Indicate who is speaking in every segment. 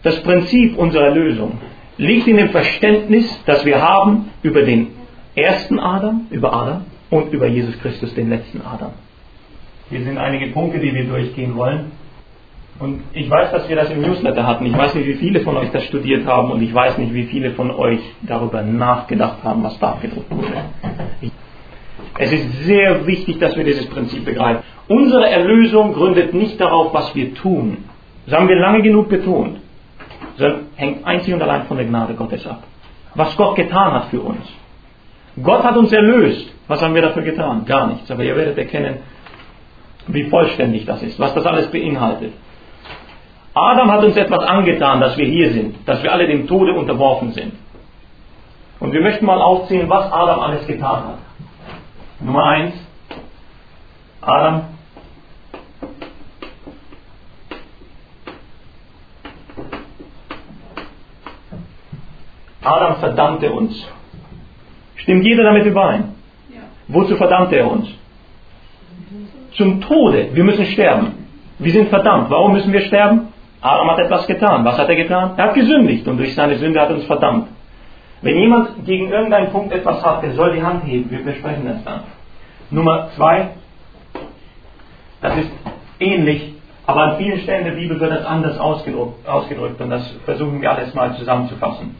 Speaker 1: Das Prinzip unserer Erlösung liegt in dem Verständnis, das wir haben über den ersten Adam, über Adam und über Jesus Christus, den letzten Adam. Hier sind einige Punkte, die wir durchgehen wollen. Und ich weiß, dass wir das im Newsletter hatten. Ich weiß nicht, wie viele von euch das studiert haben und ich weiß nicht, wie viele von euch darüber nachgedacht haben, was da abgedruckt wurde. Es ist sehr wichtig, dass wir dieses Prinzip begreifen. Unsere Erlösung gründet nicht darauf, was wir tun. Das haben wir lange genug betont. Sondern hängt einzig und allein von der Gnade Gottes ab. Was Gott getan hat für uns. Gott hat uns erlöst. Was haben wir dafür getan? Gar nichts. Aber ihr werdet erkennen, wie vollständig das ist, was das alles beinhaltet. Adam hat uns etwas angetan, dass wir hier sind, dass wir alle dem Tode unterworfen sind. Und wir möchten mal aufzählen, was Adam alles getan hat. Nummer 1. Adam verdammte uns. Stimmt jeder damit überein? Ja. Wozu verdammte er uns? Zum Tode. Wir müssen sterben. Wir sind verdammt. Warum müssen wir sterben? Adam hat etwas getan. Was hat er getan? Er hat gesündigt und durch seine Sünde hat er uns verdammt. Wenn jemand gegen irgendeinen Punkt etwas hat, der soll die Hand heben. Wir besprechen das dann. Nummer 2. Das ist ähnlich, aber an vielen Stellen der Bibel wird das anders ausgedrückt und das versuchen wir alles mal zusammenzufassen.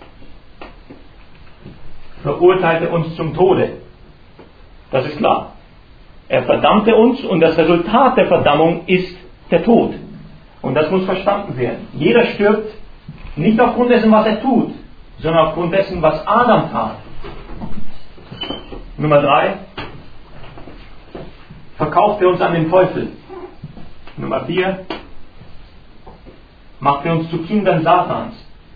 Speaker 1: Verurteilte uns zum Tode. Das ist klar. Er verdammte uns und das Resultat der Verdammung ist der Tod. Und das muss verstanden werden. Jeder stirbt nicht aufgrund dessen, was er tut, sondern aufgrund dessen, was Adam tat. Nummer 3. Verkaufte uns an den Teufel. Nummer 4. Machte uns zu Kindern Satans.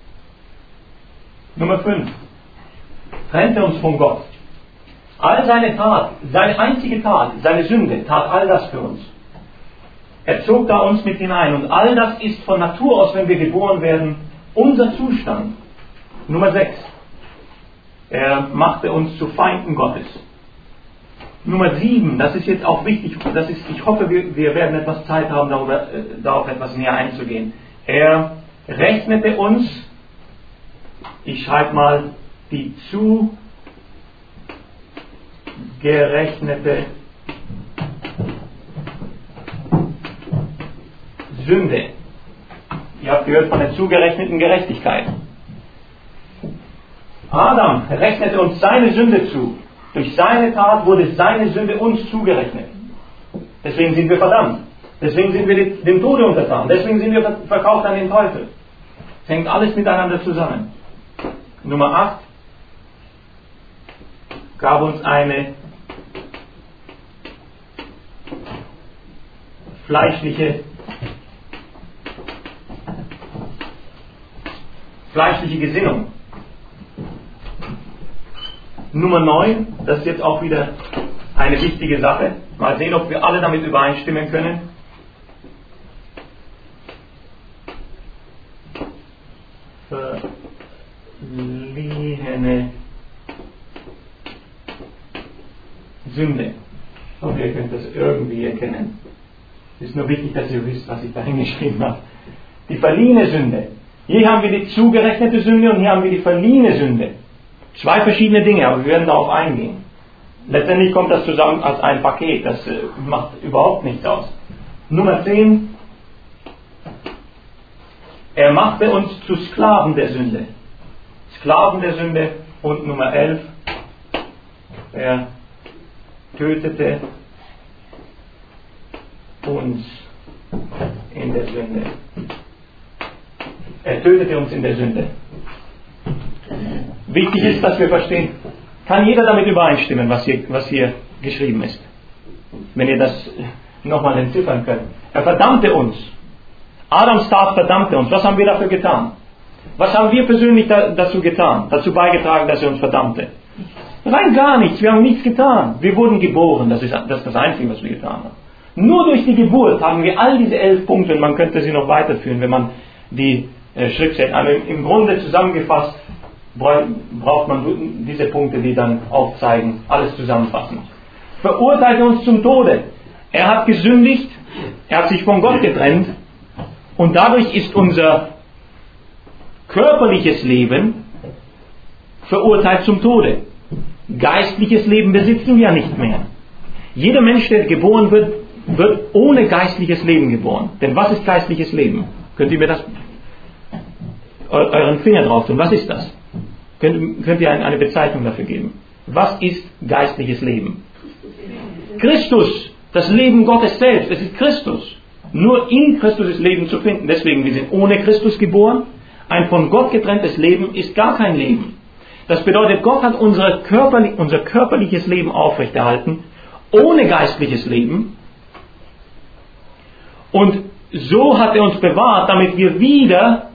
Speaker 1: Nummer 5. Trennte uns von Gott. All seine Tat, seine einzige Tat, seine Sünde, tat all das für uns. Er zog da uns mit hinein und all das ist von Natur aus, wenn wir geboren werden, unser Zustand. Nummer 6. Er machte uns zu Feinden Gottes. Nummer 7, das ist jetzt auch wichtig, ich hoffe, wir werden etwas Zeit haben, darauf etwas näher einzugehen. Er rechnete uns, ich schreibe mal, die zugerechnete Sünde. Ihr habt gehört von der zugerechneten Gerechtigkeit. Adam rechnete uns seine Sünde zu. Durch seine Tat wurde seine Sünde uns zugerechnet. Deswegen sind wir verdammt. Deswegen sind wir dem Tode untertan. Deswegen sind wir verkauft an den Teufel. Es hängt alles miteinander zusammen. Nummer 8. Gab uns eine fleischliche Gesinnung. Nummer 9, das ist jetzt auch wieder eine wichtige Sache. Mal sehen, ob wir alle damit übereinstimmen können. Verliehene Sünde. Und ihr könnt das irgendwie erkennen. Es ist nur wichtig, dass ihr wisst, was ich da hingeschrieben habe. Die verliehene Sünde. Hier haben wir die zugerechnete Sünde und hier haben wir die verliehene Sünde. Zwei verschiedene Dinge, aber wir werden darauf eingehen. Letztendlich kommt das zusammen als ein Paket. Das macht überhaupt nichts aus. Nummer 10. Er machte uns zu Sklaven der Sünde. Sklaven der Sünde. Und Nummer 11. Er tötete uns in der Sünde. Er tötete uns in der Sünde. Wichtig ist, dass wir verstehen, kann jeder damit übereinstimmen, was hier geschrieben ist. Wenn ihr das nochmal entziffern könnt. Er verdammte uns. Adams Tat verdammte uns. Was haben wir dafür getan? Was haben wir persönlich dazu getan? Dazu beigetragen, dass er uns verdammte? Rein gar nichts. Wir haben nichts getan. Wir wurden geboren. Das ist das Einzige, was wir getan haben. Nur durch die Geburt haben wir all diese 11 Punkte, und man könnte sie noch weiterführen, wenn man die Schriftstellen, also im Grunde zusammengefasst, braucht man diese Punkte, die dann aufzeigen, alles zusammenfassen. Verurteilte uns zum Tode. Er hat gesündigt, er hat sich von Gott getrennt und dadurch ist unser Körperliches Leben verurteilt zum Tode. Geistliches Leben besitzen wir nicht mehr. Jeder Mensch, der geboren wird, wird ohne geistliches Leben geboren. Denn was ist geistliches Leben? Könnt ihr mir das euren Finger drauf tun? Was ist das? Könnt ihr eine Bezeichnung dafür geben? Was ist geistliches Leben? Christus, das Leben Gottes selbst, es ist Christus. Nur in Christus ist Leben zu finden. Deswegen, wir sind ohne Christus geboren. Ein von Gott getrenntes Leben ist gar kein Leben. Das bedeutet, Gott hat unser körperliches Leben aufrechterhalten, ohne geistliches Leben. Und so hat er uns bewahrt, damit wir wieder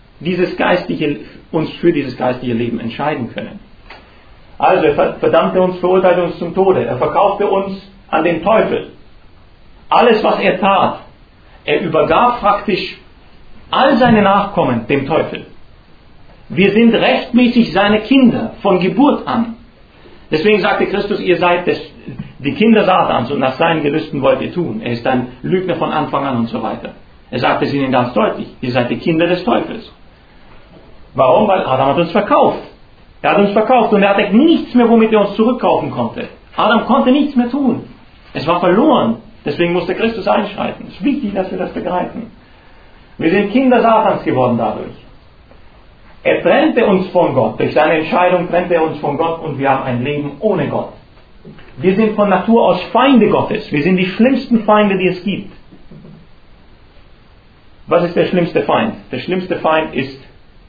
Speaker 1: uns für dieses geistliche Leben entscheiden können. Also er verdammte uns, verurteilte uns zum Tode. Er verkaufte uns an den Teufel. Alles, was er tat, er übergab praktisch all seine Nachkommen dem Teufel. Wir sind rechtmäßig seine Kinder von Geburt an. Deswegen sagte Christus, ihr seid die Kinder Satans und nach seinen Gelüsten wollt ihr tun. Er ist ein Lügner von Anfang an und so weiter. Er sagte es ihnen ganz deutlich, ihr seid die Kinder des Teufels. Warum? Weil Adam hat uns verkauft. Er hat uns verkauft und er hatte nichts mehr, womit er uns zurückkaufen konnte. Adam konnte nichts mehr tun. Es war verloren. Deswegen musste Christus einschreiten. Es ist wichtig, dass wir das begreifen. Wir sind Kinder Satans geworden dadurch. Er trennte uns von Gott. Durch seine Entscheidung trennte er uns von Gott und wir haben ein Leben ohne Gott. Wir sind von Natur aus Feinde Gottes. Wir sind die schlimmsten Feinde, die es gibt. Was ist der schlimmste Feind? Der schlimmste Feind ist,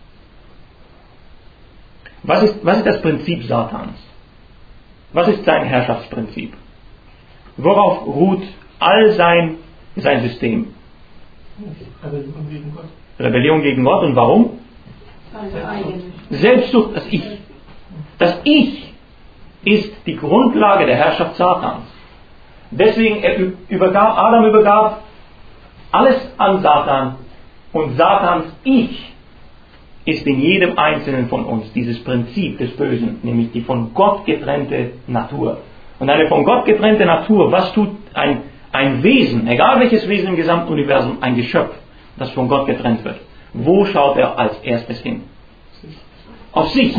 Speaker 1: was ist das Prinzip Satans? Was ist sein Herrschaftsprinzip? Worauf ruht all sein System?
Speaker 2: Rebellion gegen Gott.
Speaker 1: Rebellion gegen Gott. Und warum? Selbstsucht, das Ich ist die Grundlage der Herrschaft Satans. Deswegen Adam übergab alles an Satan und Satans Ich ist in jedem Einzelnen von uns dieses Prinzip des Bösen, nämlich die von Gott getrennte Natur. Und eine von Gott getrennte Natur, was tut ein Wesen, egal welches Wesen im gesamten Universum, ein Geschöpf, das von Gott getrennt wird? Wo schaut er als erstes hin? Auf sich.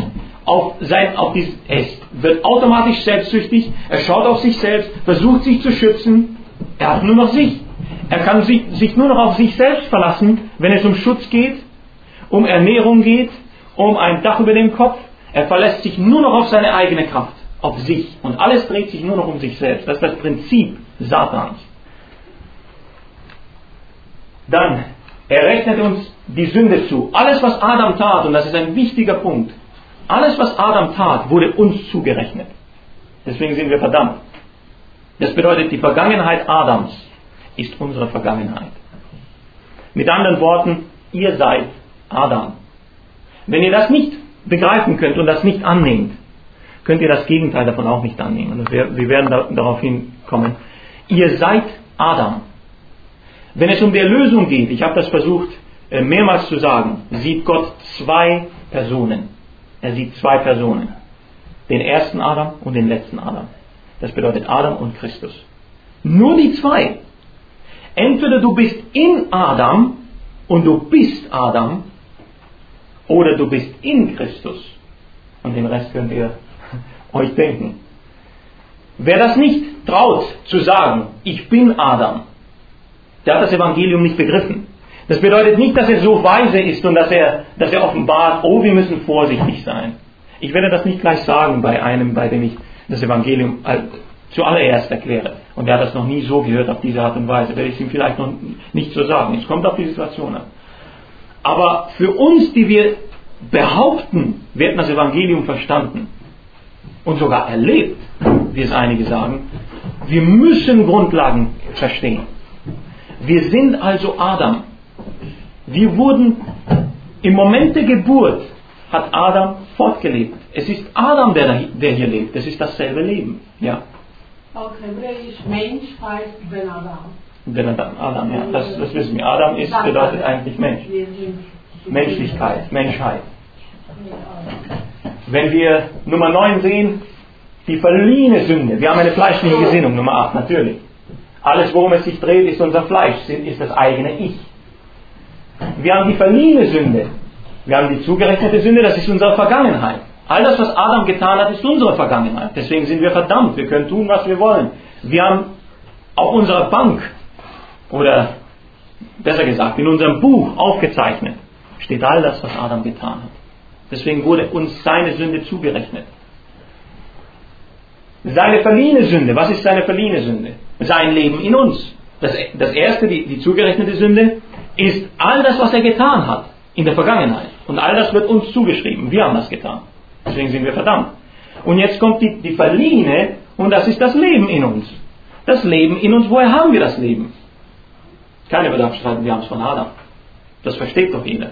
Speaker 1: Es wird automatisch selbstsüchtig, er schaut auf sich selbst, versucht sich zu schützen, er hat nur noch sich. Er kann sich nur noch auf sich selbst verlassen, wenn es um Schutz geht, um Ernährung geht, um ein Dach über dem Kopf. Er verlässt sich nur noch auf seine eigene Kraft, auf sich. Und alles dreht sich nur noch um sich selbst. Das ist das Prinzip Satans. Dann, er rechnet uns die Sünde zu. Alles, was Adam tat, und das ist ein wichtiger Punkt, alles, was Adam tat, wurde uns zugerechnet. Deswegen sind wir verdammt. Das bedeutet, die Vergangenheit Adams ist unsere Vergangenheit. Mit anderen Worten, ihr seid Adam. Wenn ihr das nicht begreifen könnt und das nicht annehmt, könnt ihr das Gegenteil davon auch nicht annehmen. Und wir werden darauf hinkommen. Ihr seid Adam. Wenn es um die Erlösung geht, ich habe das versucht mehrmals zu sagen, sieht Gott zwei Personen. Er sieht zwei Personen. Den ersten Adam und den letzten Adam. Das bedeutet Adam und Christus. Nur die zwei. Entweder du bist in Adam und du bist Adam, oder du bist in Christus. Und den Rest könnt ihr euch denken. Wer das nicht traut zu sagen, ich bin Adam, der hat das Evangelium nicht begriffen. Das bedeutet nicht, dass er so weise ist und dass er offenbart, oh, wir müssen vorsichtig sein. Ich werde das nicht gleich sagen bei einem, bei dem ich das Evangelium zuallererst erkläre. Und der hat das noch nie so gehört auf diese Art und Weise. Werde ich ihm vielleicht noch nicht so sagen. Es kommt auf die Situation an. Aber für uns, die wir behaupten, wir hätten das Evangelium verstanden und sogar erlebt, wie es einige sagen, wir müssen Grundlagen verstehen. Wir sind also Adam. Wir wurden im Moment der Geburt, hat Adam fortgelebt. Es ist Adam, der hier lebt. Es ist dasselbe Leben. Ja.
Speaker 3: Auf Hebräisch Mensch heißt Ben Adam.
Speaker 1: Ben Adam, ja. Das wissen wir. Adam bedeutet eigentlich Mensch. Menschlichkeit, Menschheit. Wenn wir Nummer 9 sehen, die verliehene Sünde. Wir haben eine fleischliche Gesinnung, Nummer 8, natürlich. Alles, worum es sich dreht, ist unser Fleisch, ist das eigene Ich. Wir haben die verliehene Sünde. Wir haben die zugerechnete Sünde, das ist unsere Vergangenheit. All das, was Adam getan hat, ist unsere Vergangenheit. Deswegen sind wir verdammt. Wir können tun, was wir wollen. Wir haben auf unserer Bank, oder besser gesagt, in unserem Buch aufgezeichnet, steht all das, was Adam getan hat. Deswegen wurde uns seine Sünde zugerechnet. Seine verliehene Sünde. Was ist seine verliehene Sünde? Sein Leben in uns. Das erste, die zugerechnete Sünde, ist all das, was er getan hat in der Vergangenheit. Und all das wird uns zugeschrieben. Wir haben das getan. Deswegen sind wir verdammt. Und jetzt kommt die verliehene, und das ist das Leben in uns. Das Leben in uns, woher haben wir das Leben? Keiner wird abstreiten, wir haben es von Adam. Das versteht doch jeder.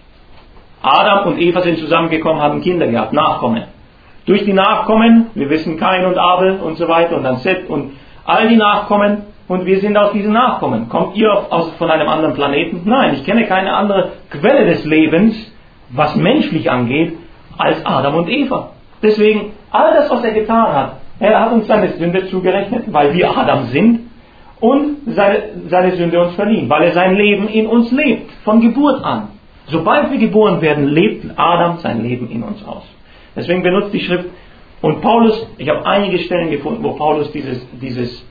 Speaker 1: Adam und Eva sind zusammengekommen, haben Kinder gehabt, Nachkommen. Durch die Nachkommen, wir wissen Kain und Abel und so weiter und dann Seth und all die Nachkommen, und wir sind aus diesen Nachkommen. Kommt ihr von einem anderen Planeten? Nein, ich kenne keine andere Quelle des Lebens, was menschlich angeht, als Adam und Eva. Deswegen, all das, was er getan hat, er hat uns seine Sünde zugerechnet, weil wir Adam sind, und seine Sünde uns verliehen, weil er sein Leben in uns lebt, von Geburt an. Sobald wir geboren werden, lebt Adam sein Leben in uns aus. Deswegen benutzt die Schrift, und Paulus, ich habe einige Stellen gefunden, wo Paulus dieses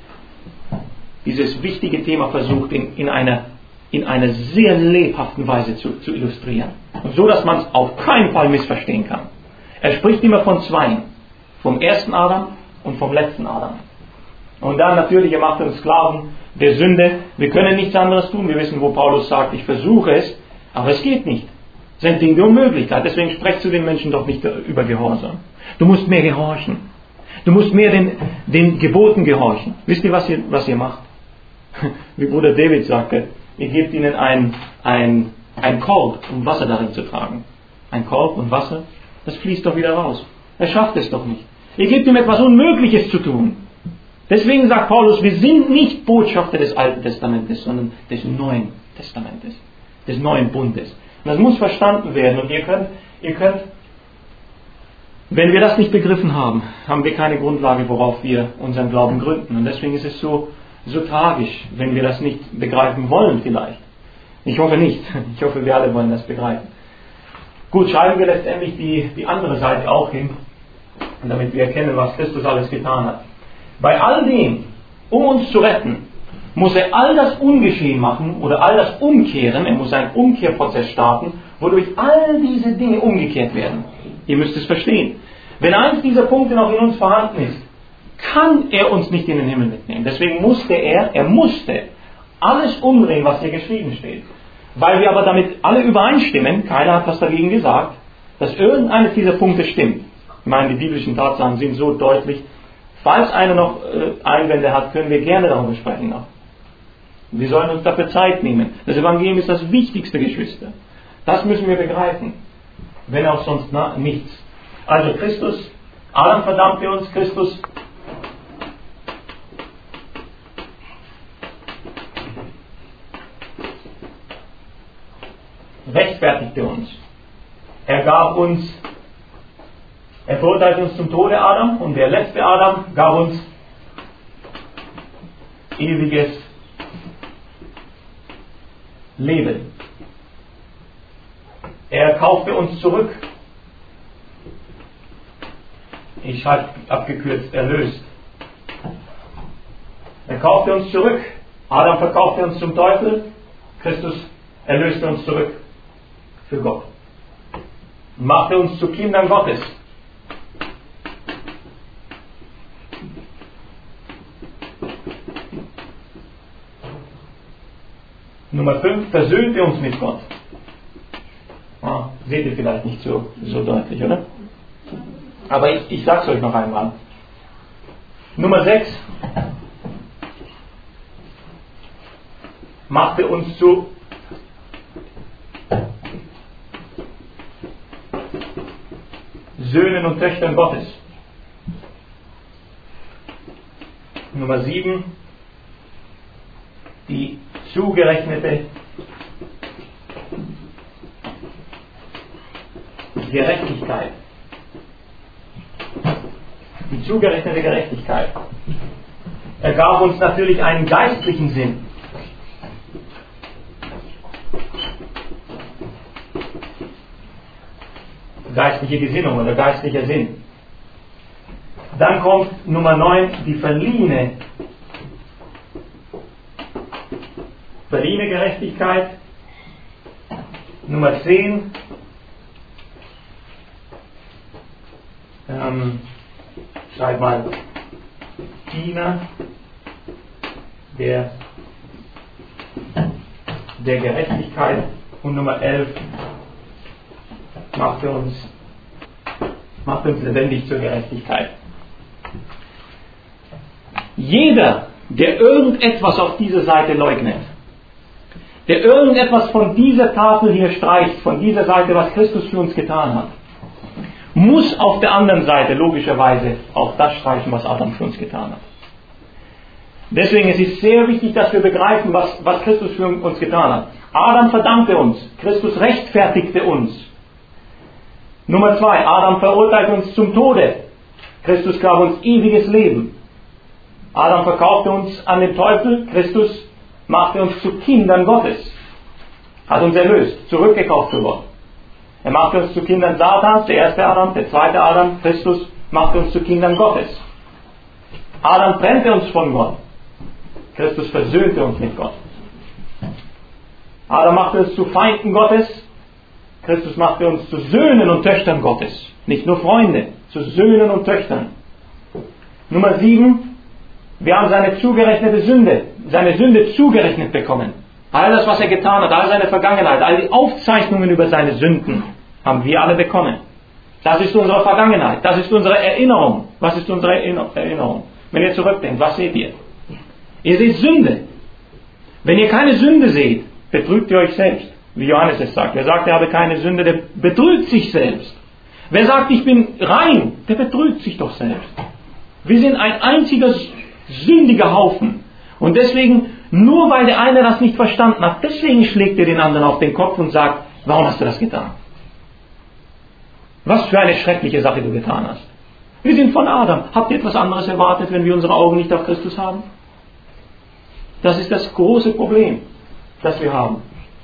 Speaker 1: wichtige Thema versucht, in einer sehr lebhaften Weise zu illustrieren. Und so, dass man es auf keinen Fall missverstehen kann. Er spricht immer von zweien. Vom ersten Adam und vom letzten Adam. Und dann natürlich, er macht uns Sklaven der Sünde. Wir können nichts anderes tun. Wir wissen, wo Paulus sagt, ich versuche es, aber es geht nicht. Das sind Dinge der Unmöglichkeit. Deswegen sprecht zu den Menschen doch nicht über Gehorsam. Du musst mehr gehorchen. Du musst mehr den Geboten gehorchen. Wisst ihr, was ihr macht? Wie Bruder David sagte, ihr gebt ihnen ein Korb, um Wasser darin zu tragen. Ein Korb und Wasser, das fließt doch wieder raus. Er schafft es doch nicht. Ihr gebt ihm etwas Unmögliches zu tun. Deswegen sagt Paulus, wir sind nicht Botschafter des Alten Testamentes, sondern des Neuen Testamentes, des Neuen Bundes. Und das muss verstanden werden. Und ihr könnt, wenn wir das nicht begriffen haben, haben wir keine Grundlage, worauf wir unseren Glauben gründen. Und deswegen ist es so tragisch, wenn wir das nicht begreifen wollen vielleicht. Ich hoffe nicht. Ich hoffe, wir alle wollen das begreifen. Gut, schreiben wir letztendlich die andere Seite auch hin, damit wir erkennen, was Christus alles getan hat. Bei all dem, um uns zu retten, muss er all das ungeschehen machen oder all das umkehren. Er muss einen Umkehrprozess starten, wodurch all diese Dinge umgekehrt werden. Ihr müsst es verstehen. Wenn eins dieser Punkte noch in uns vorhanden ist, kann er uns nicht in den Himmel mitnehmen. Deswegen musste er musste alles umdrehen, was hier geschrieben steht. Weil wir aber damit alle übereinstimmen, keiner hat was dagegen gesagt, dass irgendeines dieser Punkte stimmt. Ich meine, die biblischen Tatsachen sind so deutlich. Falls einer noch Einwände hat, können wir gerne darüber sprechen noch. Wir sollen uns dafür Zeit nehmen. Das Evangelium ist das wichtigste, Geschwister. Das müssen wir begreifen. Wenn auch sonst nichts. Also Christus, Adam verdammte uns, Christus rechtfertigte uns. Er verurteilte uns zum Tode, Adam, und der letzte Adam gab uns ewiges Leben. Er kaufte uns zurück. Ich schreibe abgekürzt, erlöst. Er kaufte uns zurück. Adam verkaufte uns zum Teufel. Christus erlöste uns zurück für Gott. Machte uns zu Kindern Gottes. Nummer 5, versöhnte uns mit Gott. Seht ihr vielleicht nicht so deutlich, oder? Aber ich sage es euch noch einmal. Nummer 6, machte uns zu Söhnen und Töchtern Gottes. Nummer 7, die zugerechnete Gerechtigkeit. Die zugerechnete Gerechtigkeit. Er gab uns natürlich einen geistlichen Sinn. geistliche Gesinnung oder geistlicher Sinn. Dann kommt Nummer 9, die verliehene Gerechtigkeit. Nummer 10, schreib mal, Diener der Gerechtigkeit. Und Nummer 11, macht uns lebendig zur Gerechtigkeit. Jeder, der irgendetwas auf dieser Seite leugnet, der irgendetwas von dieser Tafel hier streicht, von dieser Seite, was Christus für uns getan hat, muss auf der anderen Seite logischerweise auch das streichen, was Adam für uns getan hat. Deswegen ist es sehr wichtig, dass wir begreifen, was Christus für uns getan hat. Adam verdammte uns, Christus rechtfertigte uns. Nummer 2, Adam verurteilte uns zum Tode, Christus gab uns ewiges Leben. Adam verkaufte uns an den Teufel, Christus machte uns zu Kindern Gottes, hat uns erlöst, zurückgekauft zu Gott. Er machte uns zu Kindern Satans, der erste Adam, der zweite Adam, Christus machte uns zu Kindern Gottes. Adam trennte uns von Gott, Christus versöhnte uns mit Gott. Adam machte uns zu Feinden Gottes, Christus machte uns zu Söhnen und Töchtern Gottes. Nicht nur Freunde, zu Söhnen und Töchtern. Nummer 7, wir haben seine Sünde zugerechnet bekommen. All das, was er getan hat, all seine Vergangenheit, all die Aufzeichnungen über seine Sünden haben wir alle bekommen. Das ist unsere Vergangenheit, das ist unsere Erinnerung. Was ist unsere Erinnerung? Wenn ihr zurückdenkt, was seht ihr? Ihr seht Sünde. Wenn ihr keine Sünde seht, betrügt ihr euch selbst, wie Johannes es sagt. Wer sagt, er habe keine Sünde, der betrügt sich selbst. Wer sagt, ich bin rein, der betrügt sich doch selbst. Wir sind ein einziger sündiger Haufen. Und deswegen, nur weil der eine das nicht verstanden hat, deswegen schlägt er den anderen auf den Kopf und sagt, warum hast du das getan? Was für eine schreckliche Sache du getan hast. Wir sind von Adam. Habt ihr etwas anderes erwartet, wenn wir unsere Augen nicht auf Christus haben? Das ist das große Problem, das wir haben.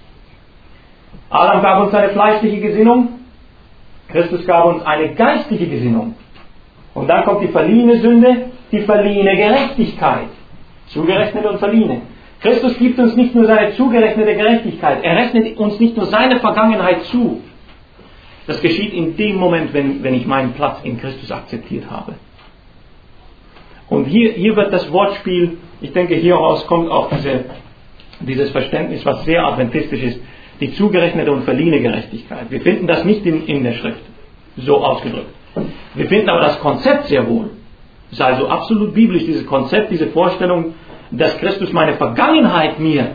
Speaker 1: Adam gab uns eine fleischliche Gesinnung, Christus gab uns eine geistliche Gesinnung. Und dann kommt die verliehene Sünde, die verliehene Gerechtigkeit. Zugerechnete und verliehene. Christus gibt uns nicht nur seine zugerechnete Gerechtigkeit, er rechnet uns nicht nur seine Vergangenheit zu. Das geschieht in dem Moment, wenn ich meinen Platz in Christus akzeptiert habe. Und hier wird das Wortspiel, ich denke, hieraus kommt auch dieses Verständnis, was sehr adventistisch ist, die zugerechnete und verliehene Gerechtigkeit. Wir finden das nicht in der Schrift so ausgedrückt. Wir finden aber das Konzept sehr wohl. Es ist also absolut biblisch, dieses Konzept, diese Vorstellung, dass Christus seine Vergangenheit mir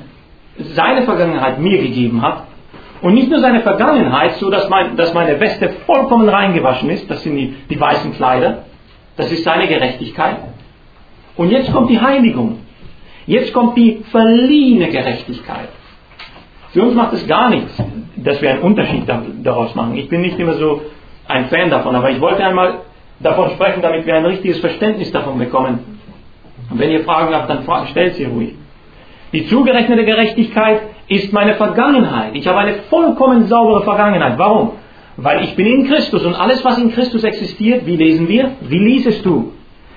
Speaker 1: gegeben hat. Und nicht nur seine Vergangenheit, so dass meine Weste vollkommen reingewaschen ist, das sind die weißen Kleider, das ist seine Gerechtigkeit. Und jetzt kommt die Heiligung. Jetzt kommt die verliehene Gerechtigkeit. Für uns macht es gar nichts, dass wir einen Unterschied daraus machen. Ich bin nicht immer so ein Fan davon, aber ich wollte einmal davon sprechen, damit wir ein richtiges Verständnis davon bekommen. Und wenn ihr Fragen habt, dann stellt sie ruhig. Die zugerechnete Gerechtigkeit ist meine Vergangenheit. Ich habe eine vollkommen saubere Vergangenheit. Warum? Weil ich bin in Christus und alles, was in Christus existiert, wie lesen wir? Wie liesest du?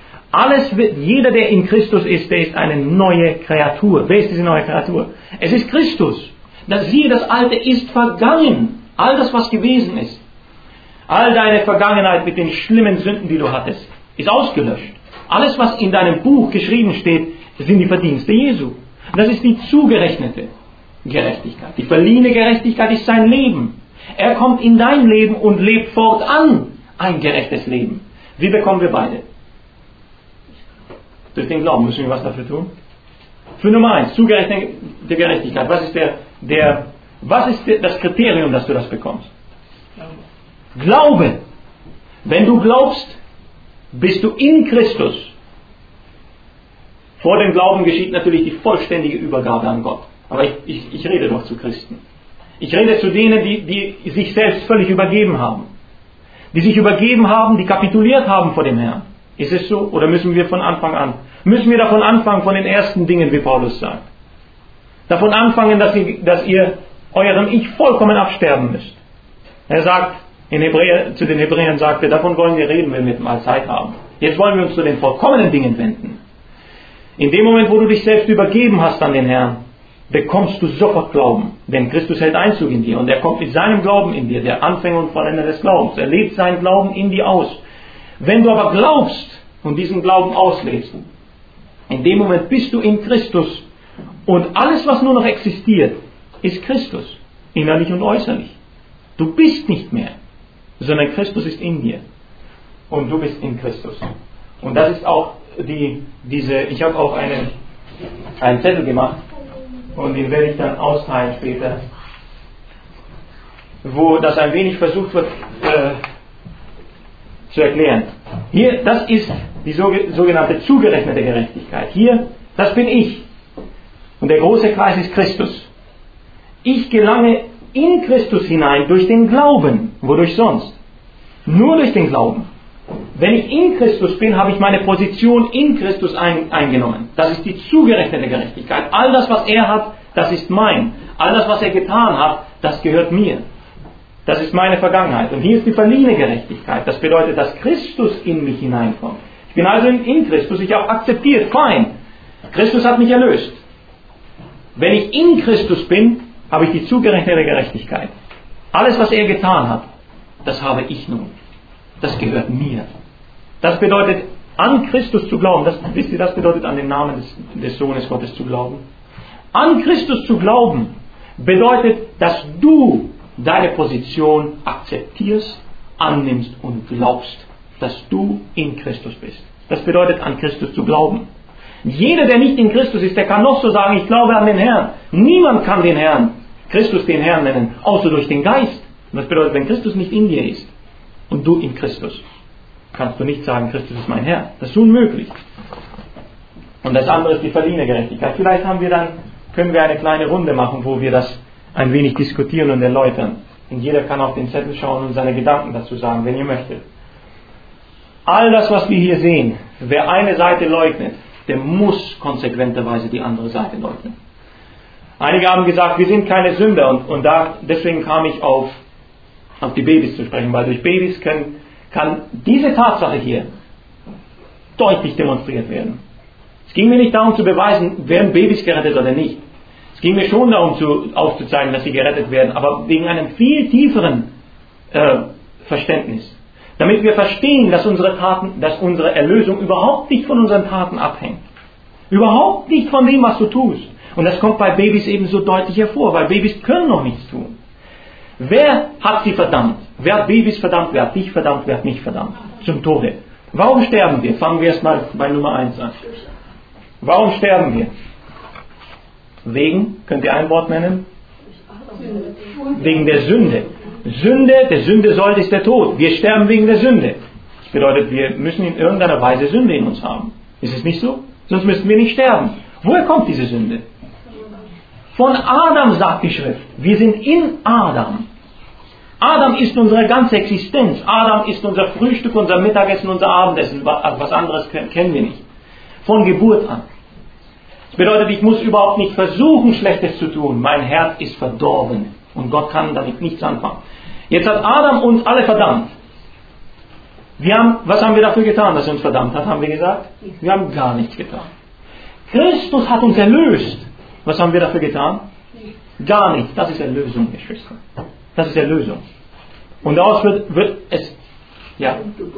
Speaker 1: Jeder, der in Christus ist, der ist eine neue Kreatur. Wer ist diese neue Kreatur? Es ist Christus. Das Alte ist vergangen. All das, was gewesen ist. All deine Vergangenheit mit den schlimmen Sünden, die du hattest, ist ausgelöscht. Alles, was in deinem Buch geschrieben steht, sind die Verdienste Jesu. Das ist die zugerechnete Gerechtigkeit. Die verliehene Gerechtigkeit ist sein Leben. Er kommt in dein Leben und lebt fortan ein gerechtes Leben. Wie bekommen wir beide? Durch den Glauben. Müssen wir was dafür tun? Für Nummer 1, zugerechnete Gerechtigkeit. Was ist das Kriterium, dass du das bekommst? Glaube. Wenn du glaubst, bist du in Christus. Vor dem Glauben geschieht natürlich die vollständige Übergabe an Gott. Aber ich rede doch zu Christen. Ich rede zu denen, die sich selbst völlig übergeben haben. Die sich übergeben haben, die kapituliert haben vor dem Herrn. Ist es so? Oder müssen wir von Anfang an? Müssen wir davon anfangen, von den ersten Dingen, wie Paulus sagt? Davon anfangen, dass ihr eurem Ich vollkommen absterben müsst. Er sagt, Zu den Hebräern sagte, davon wollen wir reden, wenn wir mal Zeit haben. Jetzt wollen wir uns zu den vollkommenen Dingen wenden. In dem Moment, wo du dich selbst übergeben hast an den Herrn, bekommst du sofort Glauben. Denn Christus hält Einzug in dir und er kommt mit seinem Glauben in dir, der Anfänger und Vollender des Glaubens. Er lebt seinen Glauben in dir aus. Wenn du aber glaubst und diesen Glauben auslebst, in dem Moment bist du in Christus und alles, was nur noch existiert, ist Christus, innerlich und äußerlich. Du bist nicht mehr, sondern Christus ist in dir und du bist in Christus. Und das ist auch ich habe auch einen Zettel gemacht und den werde ich dann austeilen später, wo das ein wenig versucht wird zu erklären. Hier, das ist die sogenannte zugerechnete Gerechtigkeit. Hier, das bin ich. Und der große Kreis ist Christus. Ich gelange in Christus hinein durch den Glauben. Wodurch sonst? Nur durch den Glauben. Wenn ich in Christus bin, habe ich meine Position in Christus eingenommen. Das ist die zugerechnete Gerechtigkeit. All das, was er hat, das ist mein. All das, was er getan hat, das gehört mir. Das ist meine Vergangenheit. Und hier ist die verliehene Gerechtigkeit. Das bedeutet, dass Christus in mich hineinkommt. Ich bin also in Christus, ich habe akzeptiert, fein. Christus hat mich erlöst. Wenn ich in Christus bin, habe ich die zugerechnete Gerechtigkeit. Alles, was er getan hat, das habe ich nun. Das gehört mir. Das bedeutet, an Christus zu glauben. Wisst ihr, das bedeutet, an den Namen des Sohnes Gottes zu glauben. An Christus zu glauben bedeutet, dass du deine Position akzeptierst, annimmst und glaubst, dass du in Christus bist. Das bedeutet, an Christus zu glauben. Jeder, der nicht in Christus ist, der kann noch so sagen, ich glaube an den Herrn. Niemand kann den Herrn, Christus den Herrn nennen, außer durch den Geist. Und das bedeutet, wenn Christus nicht in dir ist und du in Christus, kannst du nicht sagen, Christus ist mein Herr. Das ist unmöglich. Und das andere ist die verliehene Gerechtigkeit. Vielleicht können wir eine kleine Runde machen, wo wir das ein wenig diskutieren und erläutern. Und jeder kann auf den Zettel schauen und seine Gedanken dazu sagen, wenn ihr möchtet. All das, was wir hier sehen, wer eine Seite leugnet, der muss konsequenterweise die andere Seite leugnen. Einige haben gesagt, wir sind keine Sünder und deswegen kam ich auf die Babys zu sprechen, weil durch Babys kann diese Tatsache hier deutlich demonstriert werden. Es ging mir nicht darum zu beweisen, werden Babys gerettet oder nicht. Es ging mir schon darum aufzuzeigen, dass sie gerettet werden, aber wegen einem viel tieferen Verständnis. Damit wir verstehen, dass unsere Erlösung überhaupt nicht von unseren Taten abhängt. Überhaupt nicht von dem, was du tust. Und das kommt bei Babys eben so deutlich hervor, weil Babys können noch nichts tun. Wer hat sie verdammt? Wer hat Babys verdammt? Wer hat dich verdammt? Wer hat mich verdammt? Zum Tode. Warum sterben wir? Fangen wir erstmal bei Nummer 1 an. Warum sterben wir? Könnt ihr ein Wort nennen? Wegen der Sünde. Der Sünde sollte ist der Tod. Wir sterben wegen der Sünde. Das bedeutet, wir müssen in irgendeiner Weise Sünde in uns haben. Ist es nicht so? Sonst müssten wir nicht sterben. Woher kommt diese Sünde? Von Adam, sagt die Schrift. Wir sind in Adam. Adam ist unsere ganze Existenz. Adam ist unser Frühstück, unser Mittagessen, unser Abendessen. Was anderes kennen wir nicht. Von Geburt an. Das bedeutet, ich muss überhaupt nicht versuchen, Schlechtes zu tun. Mein Herz ist verdorben. Und Gott kann damit nichts anfangen. Jetzt hat Adam uns alle verdammt. Was haben wir dafür getan, dass er uns verdammt hat, haben wir gesagt? Wir haben gar nichts getan. Christus hat uns erlöst. Was haben wir dafür getan? Gar nichts. Das ist Erlösung, Geschwister. Das ist Erlösung. Und daraus wird es... Ja.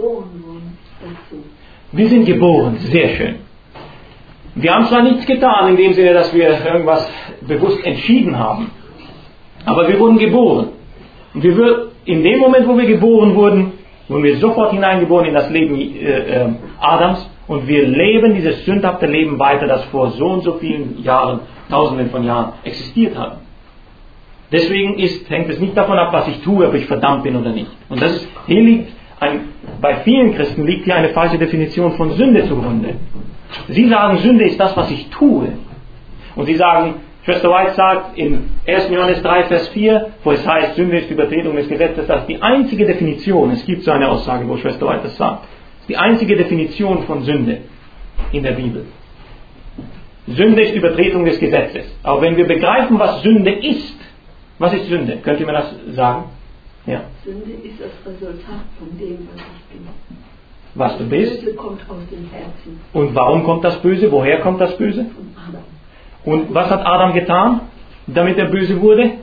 Speaker 1: Wir sind geboren. Sehr schön. Wir haben zwar nichts getan, in dem Sinne, dass wir irgendwas bewusst entschieden haben. Aber wir wurden geboren. Und in dem Moment, wo wir geboren wurden wir sofort hineingeboren in das Leben Adams. Und wir leben dieses sündhafte Leben weiter, das vor so und so vielen Jahren, Tausenden von Jahren existiert hat. Deswegen hängt es nicht davon ab, was ich tue, ob ich verdammt bin oder nicht. Und bei vielen Christen liegt hier eine falsche Definition von Sünde zugrunde. Sie sagen, Sünde ist das, was ich tue. Und sie sagen, Schwester White sagt in 1. Johannes 3, Vers 4, wo es heißt, Sünde ist Übertretung des Gesetzes, das ist die einzige Definition, es gibt so eine Aussage, wo Schwester White das sagt, das ist die einzige Definition von Sünde in der Bibel. Sünde ist Übertretung des Gesetzes. Aber wenn wir begreifen, was Sünde ist, was ist Sünde? Könnt ihr mir das sagen? Ja.
Speaker 4: Sünde ist das Resultat von dem, was ich bin.
Speaker 1: Was du bist.
Speaker 4: Das Böse kommt aus dem Herzen.
Speaker 1: Und warum kommt das Böse? Woher kommt das Böse?
Speaker 4: Von Adam.
Speaker 1: Und was hat Adam getan, damit er böse wurde?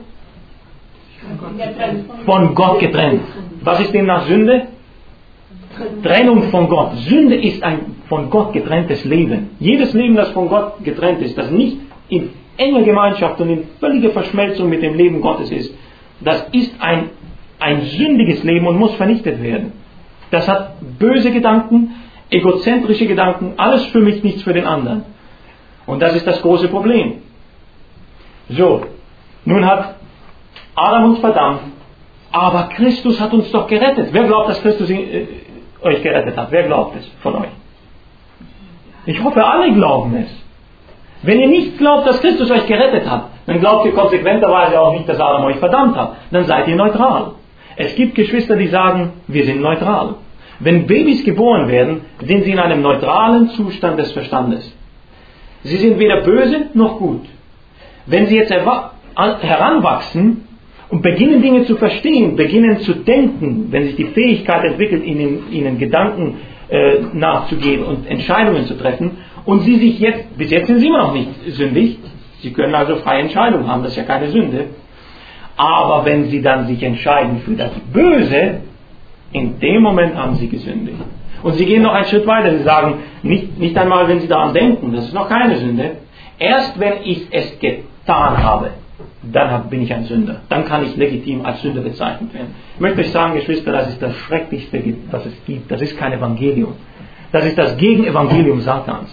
Speaker 1: Von Gott getrennt. Was ist demnach Sünde? Trennung von Gott. Sünde ist ein von Gott getrenntes Leben. Jedes Leben, das von Gott getrennt ist, das nicht in enger Gemeinschaft und in völliger Verschmelzung mit dem Leben Gottes ist, das ist ein sündiges Leben und muss vernichtet werden. Das hat böse Gedanken, egozentrische Gedanken, alles für mich, nichts für den anderen. Und das ist das große Problem. So, nun hat Adam uns verdammt, aber Christus hat uns doch gerettet. Wer glaubt, dass Christus euch gerettet hat? Wer glaubt es von euch? Ich hoffe, alle glauben es. Wenn ihr nicht glaubt, dass Christus euch gerettet hat, dann glaubt ihr konsequenterweise auch nicht, dass Adam euch verdammt hat. Dann seid ihr neutral. Es gibt Geschwister, die sagen, wir sind neutral. Wenn Babys geboren werden, sind sie in einem neutralen Zustand des Verstandes. Sie sind weder böse noch gut. Wenn sie jetzt heranwachsen und beginnen Dinge zu verstehen, beginnen zu denken, wenn sich die Fähigkeit entwickelt, ihnen Gedanken nachzugehen und Entscheidungen zu treffen, und sie sich jetzt, bis jetzt sind sie immer noch nicht sündig, sie können also freie Entscheidungen haben, das ist ja keine Sünde, aber wenn sie dann sich entscheiden für das Böse, in dem Moment haben sie gesündigt. Und sie gehen noch einen Schritt weiter, sie sagen, nicht einmal, wenn sie daran denken, das ist noch keine Sünde, erst wenn ich es getan habe, dann bin ich ein Sünder. Dann kann ich legitim als Sünder bezeichnet werden. Ich möchte euch sagen, Geschwister, das ist das Schrecklichste, was es gibt. Das ist kein Evangelium. Das ist das Gegenevangelium Satans.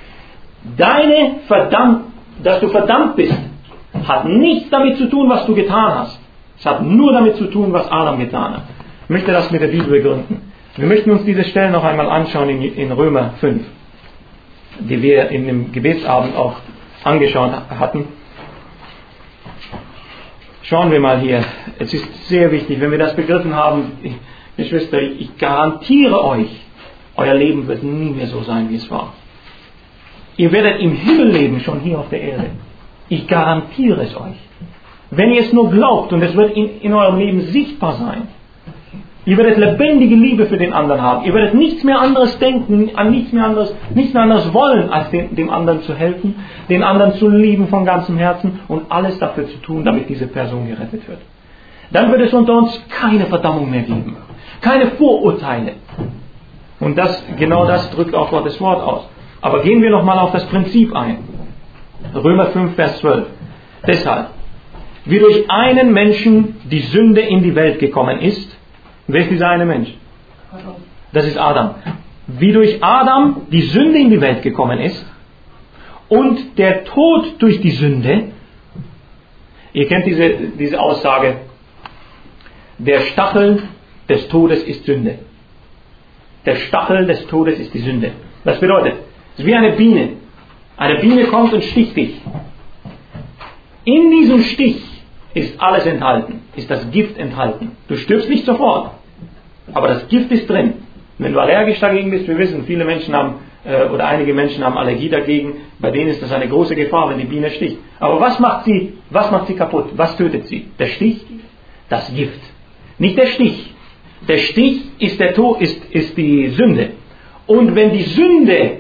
Speaker 1: Dass du verdammt bist, hat nichts damit zu tun, was du getan hast. Es hat nur damit zu tun, was Adam getan hat. Ich möchte das mit der Bibel begründen. Wir möchten uns diese Stellen noch einmal anschauen in Römer 5, die wir in dem Gebetsabend auch angeschaut hatten. Schauen wir mal hier. Es ist sehr wichtig, wenn wir das begriffen haben, Geschwister, ich garantiere euch, euer Leben wird nie mehr so sein, wie es war. Ihr werdet im Himmel leben, schon hier auf der Erde. Ich garantiere es euch. Wenn ihr es nur glaubt und es wird in eurem Leben sichtbar sein. Ihr werdet lebendige Liebe für den anderen haben. Ihr werdet nichts mehr anderes denken, an nichts mehr anderes wollen, als dem anderen zu helfen, den anderen zu lieben von ganzem Herzen und alles dafür zu tun, damit diese Person gerettet wird. Dann wird es unter uns keine Verdammung mehr geben. Keine Vorurteile. Und genau das drückt auch Gottes Wort aus. Aber gehen wir nochmal auf das Prinzip ein. Römer 5, Vers 12. Deshalb, wie durch einen Menschen die Sünde in die Welt gekommen ist. Wer ist dieser eine Mensch? Das ist Adam. Wie durch Adam die Sünde in die Welt gekommen ist und der Tod durch die Sünde. Ihr kennt diese Aussage, der Stachel des Todes ist Sünde. Der Stachel des Todes ist die Sünde. Das bedeutet, es ist wie eine Biene. Eine Biene kommt und sticht dich. In diesem Stich ist alles enthalten, ist das Gift enthalten. Du stirbst nicht sofort, aber das Gift ist drin. Wenn du allergisch dagegen bist, wir wissen, viele Menschen haben, oder einige Menschen haben Allergie dagegen, bei denen ist das eine große Gefahr, wenn die Biene sticht. Aber was macht sie kaputt? Was tötet sie? Der Stich? Das Gift. Nicht der Stich. Der Stich ist der Tod, ist die Sünde. Und wenn die Sünde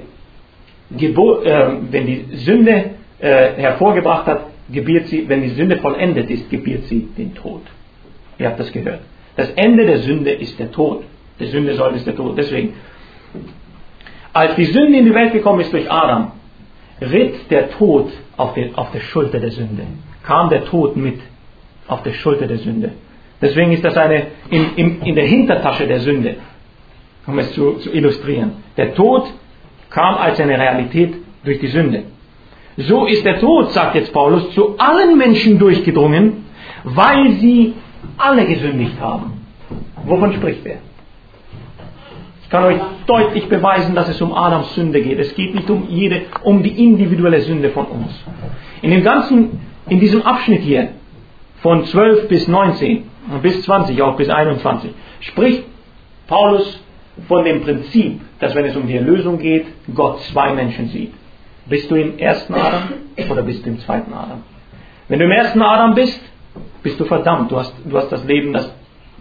Speaker 1: hervorgebracht hat, gebiert sie, wenn die Sünde vollendet ist, gebiert sie den Tod. Ihr habt das gehört. Das Ende der Sünde ist der Tod. Der Sündesold ist der Tod. Deswegen, als die Sünde in die Welt gekommen ist durch Adam, ritt der Tod auf der Schulter der Sünde. Kam der Tod mit auf der Schulter der Sünde. Deswegen ist das in der Hintertasche der Sünde, um es zu illustrieren. Der Tod kam als eine Realität durch die Sünde. So ist der Tod, sagt jetzt Paulus, zu allen Menschen durchgedrungen, weil sie alle gesündigt haben. Wovon spricht er? Ich kann euch deutlich beweisen, dass es um Adams Sünde geht. Es geht nicht um die individuelle Sünde von uns. In diesem Abschnitt hier, von 12 bis 19, bis 20, auch bis 21, spricht Paulus von dem Prinzip, dass wenn es um die Erlösung geht, Gott zwei Menschen sieht. Bist du im ersten Adam oder bist du im zweiten Adam? Wenn du im ersten Adam bist du verdammt. Du hast das Leben, das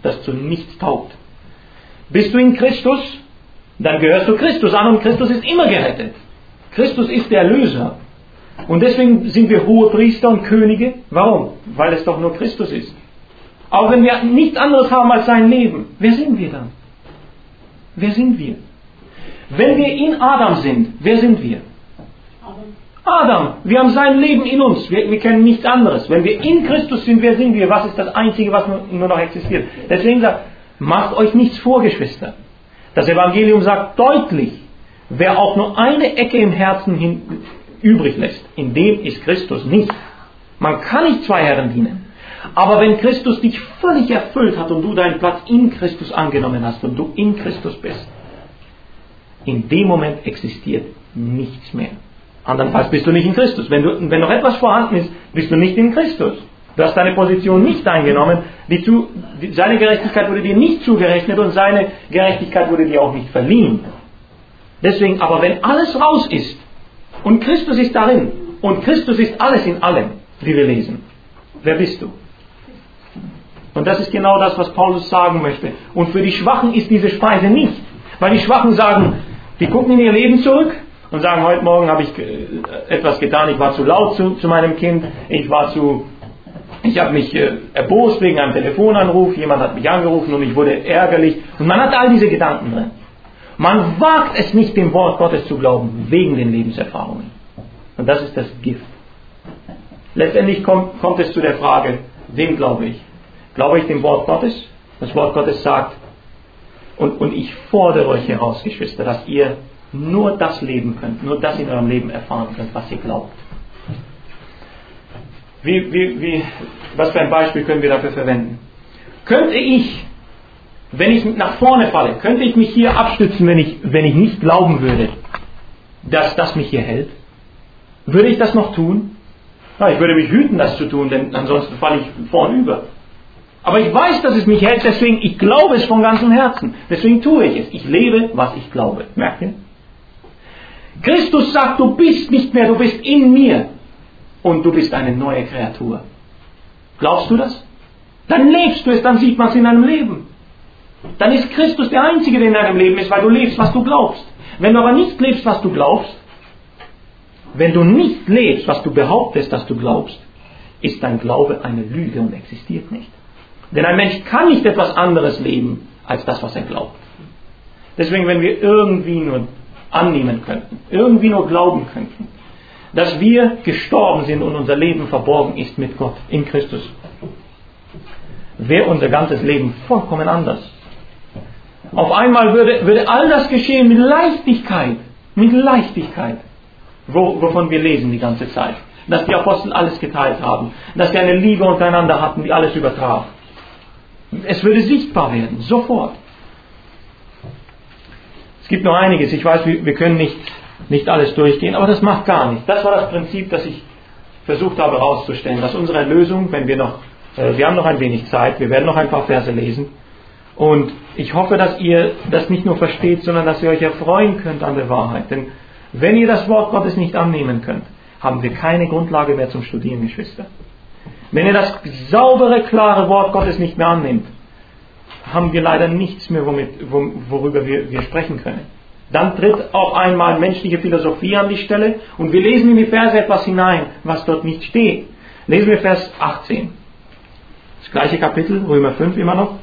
Speaker 1: das zu nichts taugt. Bist du in Christus, dann gehörst du Christus an und Christus ist immer gerettet. Christus ist der Erlöser. Und deswegen sind wir Hohepriester und Könige. Warum? Weil es doch nur Christus ist. Auch wenn wir nichts anderes haben als sein Leben, wer sind wir dann? Wer sind wir? Wenn wir in Adam sind, wer sind wir? Adam. Wir haben sein Leben in uns. Wir kennen nichts anderes. Wenn wir in Christus sind, wer sind wir? Was ist das Einzige, was nur noch existiert? Deswegen sagt, macht euch nichts vor, Geschwister. Das Evangelium sagt deutlich, wer auch nur eine Ecke im Herzen übrig lässt, in dem ist Christus nicht. Man kann nicht zwei Herren dienen. Aber wenn Christus dich völlig erfüllt hat und du deinen Platz in Christus angenommen hast und du in Christus bist, in dem Moment existiert nichts mehr. Andernfalls bist du nicht in Christus. Wenn noch etwas vorhanden ist, bist du nicht in Christus. Du hast deine Position nicht eingenommen. Seine Gerechtigkeit wurde dir nicht zugerechnet und seine Gerechtigkeit wurde dir auch nicht verliehen. Deswegen, aber wenn alles raus ist und Christus ist darin und Christus ist alles in allem, wie wir lesen, wer bist du? Und das ist genau das, was Paulus sagen möchte. Und für die Schwachen ist diese Speise nicht. Weil die Schwachen sagen, die gucken in ihr Leben zurück und sagen, heute Morgen habe ich etwas getan, ich war zu laut zu meinem Kind, ich habe mich erbost wegen einem Telefonanruf, jemand hat mich angerufen und ich wurde ärgerlich. Und man hat all diese Gedanken drin. Man wagt es nicht, dem Wort Gottes zu glauben, wegen den Lebenserfahrungen. Und das ist das Gift. Letztendlich kommt es zu der Frage, wem glaube ich? Glaube ich dem Wort Gottes? Das Wort Gottes sagt, und ich fordere euch heraus, Geschwister, dass ihr nur das leben könnt, nur das in eurem Leben erfahren könnt, was ihr glaubt. Was für ein Beispiel können wir dafür verwenden? Könnte ich, wenn ich nach vorne falle, könnte ich mich hier abstützen, wenn ich nicht glauben würde, dass das mich hier hält? Würde ich das noch tun? Ja, ich würde mich hüten, das zu tun, denn ansonsten falle ich vornüber. Aber ich weiß, dass es mich hält, deswegen, ich glaube es von ganzem Herzen. Deswegen tue ich es. Ich lebe, was ich glaube. Merkt ihr? Christus sagt, du bist nicht mehr, du bist in mir. Und du bist eine neue Kreatur. Glaubst du das? Dann lebst du es, dann sieht man es in deinem Leben. Dann ist Christus der Einzige, der in deinem Leben ist, weil du lebst, was du glaubst. Wenn du aber nicht lebst, was du glaubst, wenn du nicht lebst, was du behauptest, dass du glaubst, ist dein Glaube eine Lüge und existiert nicht. Denn ein Mensch kann nicht etwas anderes leben, als das, was er glaubt. Deswegen, wenn wir irgendwie nur annehmen könnten, irgendwie nur glauben könnten, dass wir gestorben sind und unser Leben verborgen ist mit Gott in Christus, wäre unser ganzes Leben vollkommen anders. Auf einmal würde all das geschehen mit Leichtigkeit, wovon wir lesen die ganze Zeit. Dass die Apostel alles geteilt haben, dass sie eine Liebe untereinander hatten, die alles übertraf. Es würde sichtbar werden, sofort. Es gibt noch einiges, ich weiß, wir können nicht alles durchgehen, aber das macht gar nichts. Das war das Prinzip, das ich versucht habe herauszustellen, dass unsere Erlösung, wenn wir haben noch ein wenig Zeit, wir werden noch ein paar Verse lesen, und ich hoffe, dass ihr das nicht nur versteht, sondern dass ihr euch erfreuen könnt an der Wahrheit. Denn wenn ihr das Wort Gottes nicht annehmen könnt, haben wir keine Grundlage mehr zum Studieren, Geschwister. Wenn ihr das saubere, klare Wort Gottes nicht mehr annimmt, haben wir leider nichts mehr, worüber wir sprechen können. Dann tritt auf einmal menschliche Philosophie an die Stelle und wir lesen in die Verse etwas hinein, was dort nicht steht. Lesen wir Vers 18. Das gleiche Kapitel, Römer 5 immer noch.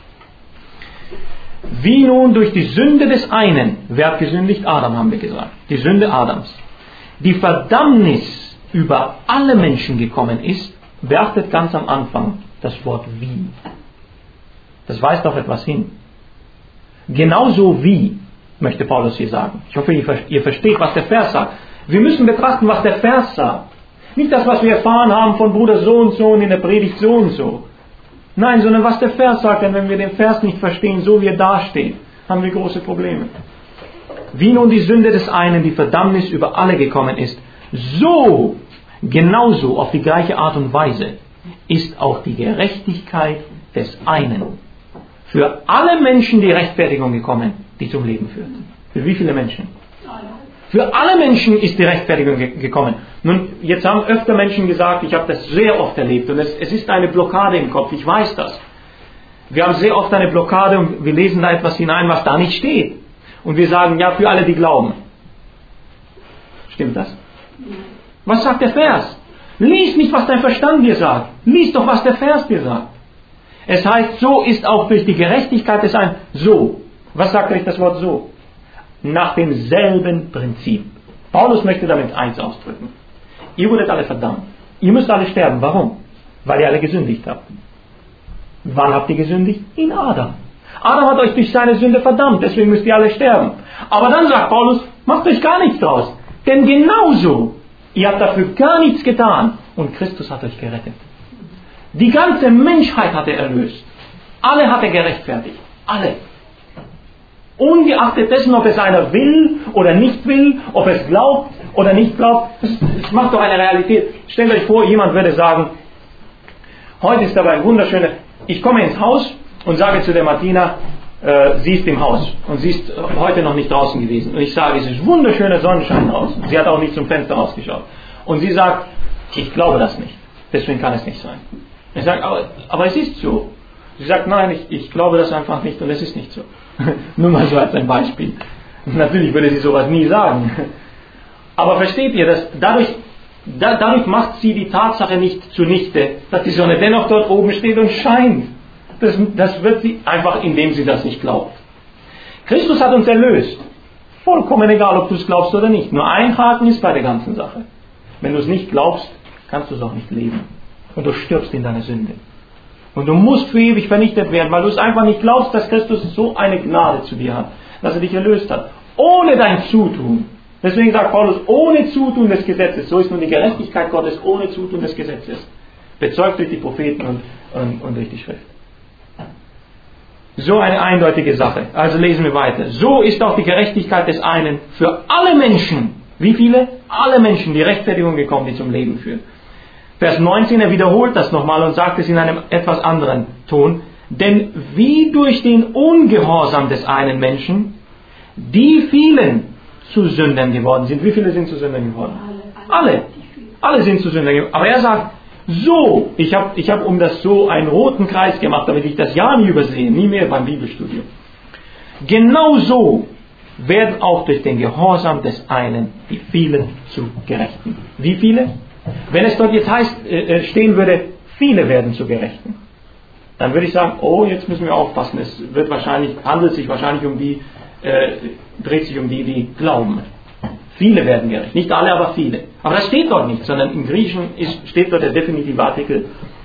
Speaker 1: Wie nun durch die Sünde des einen, wer hat gesündigt? Adam, haben wir gesagt. Die Sünde Adams. Die Verdammnis über alle Menschen gekommen ist, beachtet ganz am Anfang das Wort wie. Das weist auf etwas hin. Genauso wie, möchte Paulus hier sagen. Ich hoffe, ihr versteht, was der Vers sagt. Wir müssen betrachten, was der Vers sagt. Nicht das, was wir erfahren haben von Bruder so und so und in der Predigt so und so. Nein, sondern was der Vers sagt, denn wenn wir den Vers nicht verstehen, so wie er dasteht, haben wir große Probleme. Wie nun die Sünde des einen, die Verdammnis über alle gekommen ist, so, genauso, auf die gleiche Art und Weise, ist auch die Gerechtigkeit des einen für alle Menschen die Rechtfertigung gekommen, die zum Leben führt. Für wie viele Menschen? Für alle Menschen ist die Rechtfertigung gekommen. Nun, jetzt haben öfter Menschen gesagt, ich habe das sehr oft erlebt und es ist eine Blockade im Kopf, ich weiß das. Wir haben sehr oft eine Blockade und wir lesen da etwas hinein, was da nicht steht. Und wir sagen, ja, für alle, die glauben. Stimmt das? Was sagt der Vers? Lies nicht, was dein Verstand dir sagt. Lies doch, was der Vers dir sagt. Es heißt, so ist auch durch die Gerechtigkeit des einen so. Was sagt euch das Wort so? Nach demselben Prinzip. Paulus möchte damit eins ausdrücken. Ihr wurdet alle verdammt. Ihr müsst alle sterben. Warum? Weil ihr alle gesündigt habt. Wann habt ihr gesündigt? In Adam. Adam hat euch durch seine Sünde verdammt, deswegen müsst ihr alle sterben. Aber dann sagt Paulus, macht euch gar nichts draus. Denn genauso, ihr habt dafür gar nichts getan und Christus hat euch gerettet. Die ganze Menschheit hat er erlöst. Alle hat er gerechtfertigt. Alle. Ungeachtet dessen, ob es einer will oder nicht will, ob es glaubt oder nicht glaubt, das macht doch eine Realität. Stellt euch vor, jemand würde sagen, heute ist aber ein wunderschöner, ich komme ins Haus und sage zu der Martina, sie ist im Haus und sie ist heute noch nicht draußen gewesen. Und ich sage, es ist wunderschöner Sonnenschein draußen. Sie hat auch nicht zum Fenster rausgeschaut. Und sie sagt, ich glaube das nicht. Deswegen kann es nicht sein. Ich sage, aber es ist so. Sie sagt, nein, ich glaube das einfach nicht und es ist nicht so. Nur mal so als ein Beispiel. Natürlich würde sie sowas nie sagen. Aber versteht ihr, dass dadurch macht sie die Tatsache nicht zunichte, dass die Sonne dennoch dort oben steht und scheint. Das wird sie einfach, indem sie das nicht glaubt. Christus hat uns erlöst. Vollkommen egal, ob du es glaubst oder nicht. Nur ein Haken ist bei der ganzen Sache. Wenn du es nicht glaubst, kannst du es auch nicht leben. Und du stirbst in deiner Sünde. Und du musst für ewig vernichtet werden, weil du es einfach nicht glaubst, dass Christus so eine Gnade zu dir hat, dass er dich erlöst hat. Ohne dein Zutun. Deswegen sagt Paulus, ohne Zutun des Gesetzes. So ist nun die Gerechtigkeit Gottes ohne Zutun des Gesetzes. Bezeugt durch die Propheten und durch die Schrift. So eine eindeutige Sache. Also lesen wir weiter. So ist auch die Gerechtigkeit des einen für alle Menschen. Wie viele? Alle Menschen, die Rechtfertigung gekommen, die zum Leben führen. Vers 19, er wiederholt das nochmal und sagt es in einem etwas anderen Ton. Denn wie durch den Ungehorsam des einen Menschen die vielen zu Sündern geworden sind. Wie viele sind zu Sündern geworden? Alle. Alle sind zu Sündern geworden. Aber er sagt, so, ich hab um das so einen roten Kreis gemacht, damit ich das ja nie übersehe, nie mehr beim Bibelstudium. Genau so werden auch durch den Gehorsam des einen die vielen zu Gerechten. Wie viele? Wenn es dort jetzt stehen würde, viele werden zu Gerechten, dann würde ich sagen, oh, jetzt müssen wir aufpassen, es wird handelt sich wahrscheinlich dreht sich um die, die glauben. Viele werden gerecht. Nicht alle, aber viele. Aber das steht dort nicht, sondern im Griechischen steht dort der definitive Artikel.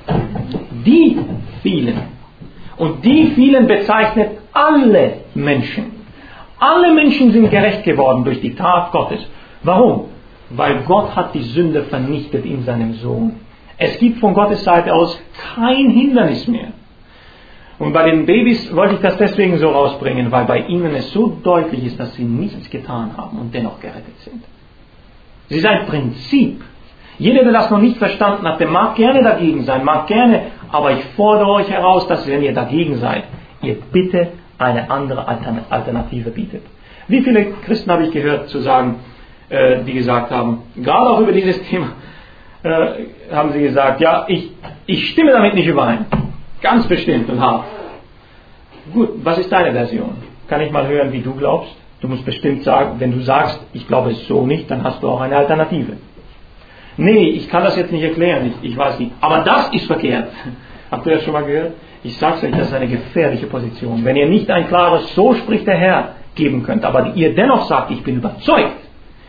Speaker 1: Die vielen. Und die vielen bezeichnet alle Menschen. Alle Menschen sind gerecht geworden durch die Tat Gottes. Warum? Weil Gott hat die Sünde vernichtet in seinem Sohn. Es gibt von Gottes Seite aus kein Hindernis mehr. Und bei den Babys wollte ich das deswegen so rausbringen, weil bei ihnen es so deutlich ist, dass sie nichts getan haben und dennoch gerettet sind. Es ist ein Prinzip. Jeder, der das noch nicht verstanden hat, der mag gerne dagegen sein, mag gerne, aber ich fordere euch heraus, dass wenn ihr dagegen seid, ihr bitte eine andere Alternative bietet. Wie viele Christen habe ich gehört zu sagen, die gesagt haben, gerade auch über dieses Thema, haben sie gesagt, ja, ich stimme damit nicht überein. Ganz bestimmt und hart. Gut, was ist deine Version? Kann ich mal hören, wie du glaubst? Du musst bestimmt sagen, wenn du sagst, ich glaube es so nicht, dann hast du auch eine Alternative. Nee, ich kann das jetzt nicht erklären, ich weiß nicht. Aber das ist verkehrt. Habt ihr das schon mal gehört? Ich sage es euch, das ist eine gefährliche Position. Wenn ihr nicht ein klares So spricht der Herr geben könnt, aber ihr dennoch sagt, ich bin überzeugt.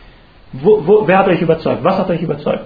Speaker 1: Wer hat euch überzeugt? Was hat euch überzeugt?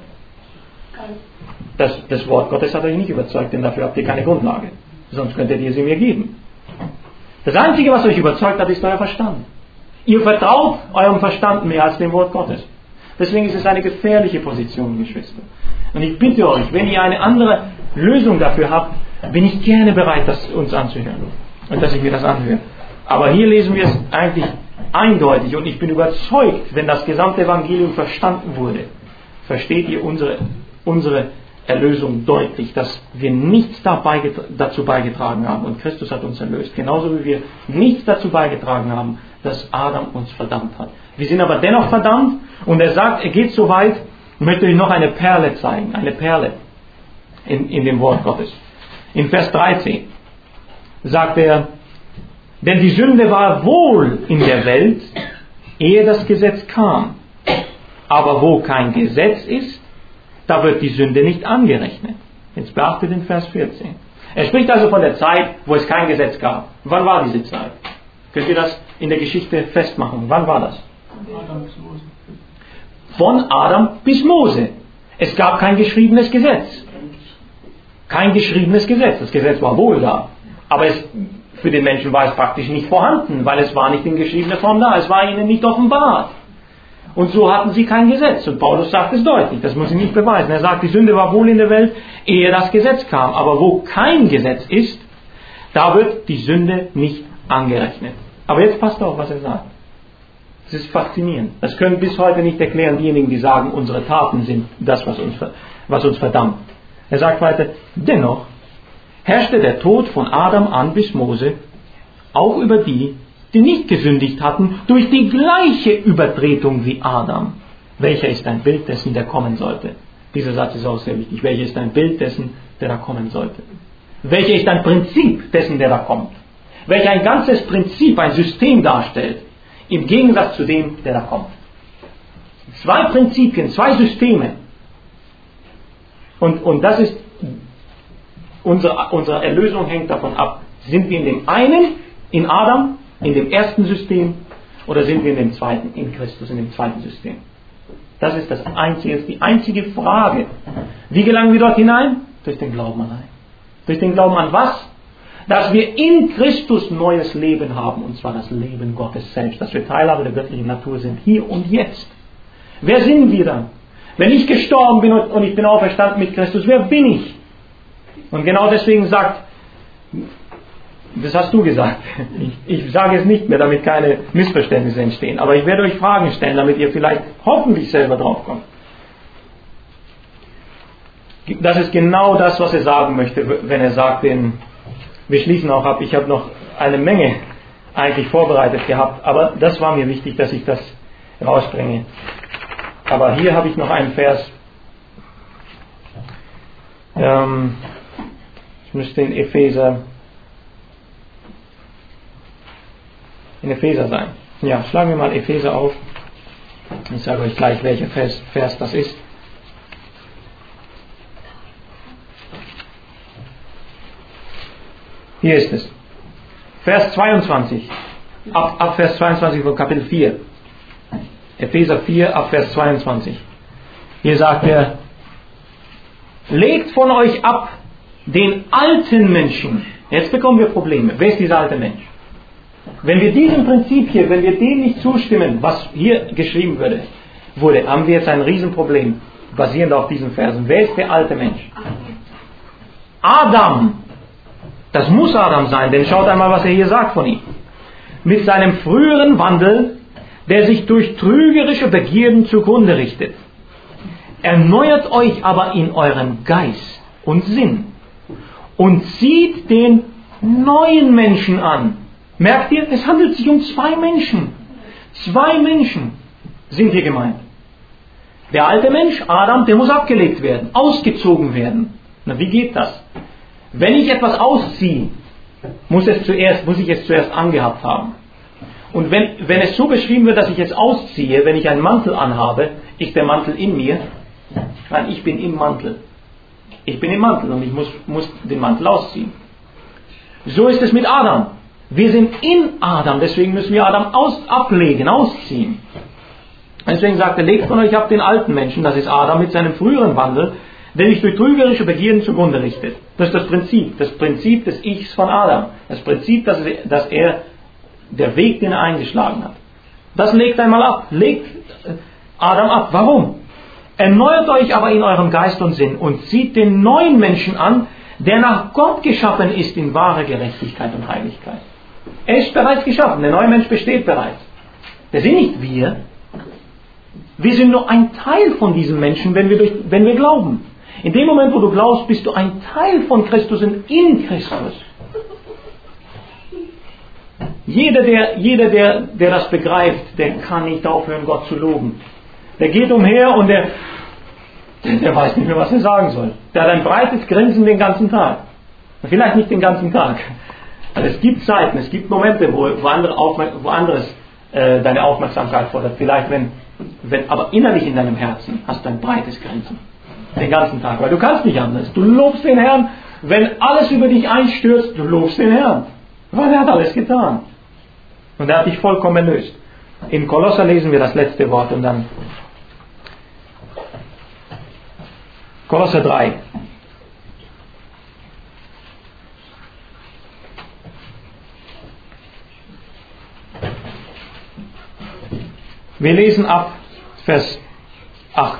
Speaker 1: Das Wort Gottes hat euch nicht überzeugt, denn dafür habt ihr keine Grundlage. Sonst könntet ihr sie mir geben. Das Einzige, was euch überzeugt hat, ist euer Verstand. Ihr vertraut eurem Verstand mehr als dem Wort Gottes. Deswegen ist es eine gefährliche Position, Geschwister. Und ich bitte euch, wenn ihr eine andere Lösung dafür habt, bin ich gerne bereit, das uns anzuhören. Und dass ich mir das anhöre. Aber hier lesen wir es eigentlich eindeutig. Und ich bin überzeugt, wenn das gesamte Evangelium verstanden wurde, versteht ihr unsere Erlösung deutlich, dass wir nichts dazu beigetragen haben und Christus hat uns erlöst, genauso wie wir nichts dazu beigetragen haben, dass Adam uns verdammt hat. Wir sind aber dennoch verdammt und er sagt, er geht so weit, möchte ich noch eine Perle zeigen, eine Perle in dem Wort Gottes. In Vers 13 sagt er, denn die Sünde war wohl in der Welt, ehe das Gesetz kam. Aber wo kein Gesetz ist, da wird die Sünde nicht angerechnet. Jetzt beachtet den Vers 14. Er spricht also von der Zeit, wo es kein Gesetz gab. Wann war diese Zeit? Könnt ihr das in der Geschichte festmachen? Wann war das? Von Adam bis Mose. Es gab kein geschriebenes Gesetz. Kein geschriebenes Gesetz. Das Gesetz war wohl da. Aber für den Menschen war es praktisch nicht vorhanden, weil es war nicht in geschriebener Form da. Es war ihnen nicht offenbart. Und so hatten sie kein Gesetz. Und Paulus sagt es deutlich, das muss ich nicht beweisen. Er sagt, die Sünde war wohl in der Welt, ehe das Gesetz kam. Aber wo kein Gesetz ist, da wird die Sünde nicht angerechnet. Aber jetzt passt auf, was er sagt. Das ist faszinierend. Das können bis heute nicht erklären diejenigen, die sagen, unsere Taten sind das, was uns verdammt. Er sagt weiter, dennoch herrschte der Tod von Adam an bis Mose auch über die, die nicht gesündigt hatten, durch die gleiche Übertretung wie Adam. Welcher ist ein Bild dessen, der kommen sollte? Dieser Satz ist auch sehr wichtig. Welcher ist ein Bild dessen, der da kommen sollte? Welcher ist ein Prinzip dessen, der da kommt? Welcher ein ganzes Prinzip, ein System darstellt, im Gegensatz zu dem, der da kommt. 2 Prinzipien, 2 Systeme. Und das ist, unsere Erlösung hängt davon ab. Sind wir in dem einen, in Adam, in dem ersten System, oder sind wir in dem zweiten, in Christus, in dem zweiten System? Das ist die einzige Frage. Wie gelangen wir dort hinein? Durch den Glauben allein. Durch den Glauben an was? Dass wir in Christus neues Leben haben, und zwar das Leben Gottes selbst, dass wir Teilhabe der göttlichen Natur sind, hier und jetzt. Wer sind wir dann? Wenn ich gestorben bin und ich bin auferstanden mit Christus, wer bin ich? Und genau deswegen sagt, das hast du gesagt, ich sage es nicht mehr, damit keine Missverständnisse entstehen, aber ich werde euch Fragen stellen, damit ihr vielleicht hoffentlich selber drauf kommt. Das ist genau das, was er sagen möchte, wenn er sagt, wir schließen auch ab, ich habe noch eine Menge eigentlich vorbereitet gehabt, aber das war mir wichtig, dass ich das rausbringe. Aber hier habe ich noch einen Vers, ich müsste in Epheser sein. Ja, schlagen wir mal Epheser auf. Ich sage euch gleich, welcher Vers das ist. Hier ist es. Vers 22. Ab Vers 22 von Kapitel 4. Epheser 4, ab Vers 22. Hier sagt er, legt von euch ab den alten Menschen. Jetzt bekommen wir Probleme. Wer ist dieser alte Mensch? Wenn wir diesem Prinzip hier, wenn wir dem nicht zustimmen, was hier geschrieben wurde, haben wir jetzt ein Riesenproblem, basierend auf diesen Versen. Wer ist der alte Mensch? Adam. Das muss Adam sein, denn schaut einmal, was er hier sagt von ihm. Mit seinem früheren Wandel, der sich durch trügerische Begierden zugrunde richtet. Erneuert euch aber in eurem Geist und Sinn und zieht den neuen Menschen an. Merkt ihr, es handelt sich um 2 Menschen. 2 Menschen sind hier gemeint. Der alte Mensch, Adam, der muss abgelegt werden, ausgezogen werden. Na, wie geht das? Wenn ich etwas ausziehe, muss ich es zuerst angehabt haben. Und wenn es so beschrieben wird, dass ich es ausziehe, wenn ich einen Mantel anhabe, ist der Mantel in mir? Nein, ich bin im Mantel. Ich bin im Mantel und ich muss den Mantel ausziehen. So ist es mit Adam. Wir sind in Adam, deswegen müssen wir Adam ablegen, ausziehen. Deswegen sagt er, legt von euch ab den alten Menschen, das ist Adam mit seinem früheren Wandel, der sich durch trügerische Begierden zugrunde richtet. Das ist das Prinzip des Ichs von Adam. Das Prinzip, dass er der Weg, den er eingeschlagen hat. Das legt einmal ab. Legt Adam ab. Warum? Erneuert euch aber in eurem Geist und Sinn und zieht den neuen Menschen an, der nach Gott geschaffen ist in wahrer Gerechtigkeit und Heiligkeit. Er ist bereits geschaffen. Der neue Mensch besteht bereits. Das sind nicht wir. Wir sind nur ein Teil von diesem Menschen, wenn wir glauben. In dem Moment, wo du glaubst, bist du ein Teil von Christus und in Christus. Jeder, der das begreift, der kann nicht aufhören, Gott zu loben. Der geht umher und der weiß nicht mehr, was er sagen soll. Der hat ein breites Grinsen den ganzen Tag. Vielleicht nicht den ganzen Tag. Also es gibt Zeiten, es gibt Momente, wo anderes deine Aufmerksamkeit fordert. Vielleicht aber innerlich in deinem Herzen hast du ein breites Grinsen. Den ganzen Tag, weil du kannst nicht anders. Du lobst den Herrn, wenn alles über dich einstürzt, du lobst den Herrn. Weil er hat alles getan. Und er hat dich vollkommen erlöst. In Kolosser lesen wir das letzte Wort und dann Kolosser 3. Wir lesen ab Vers 8.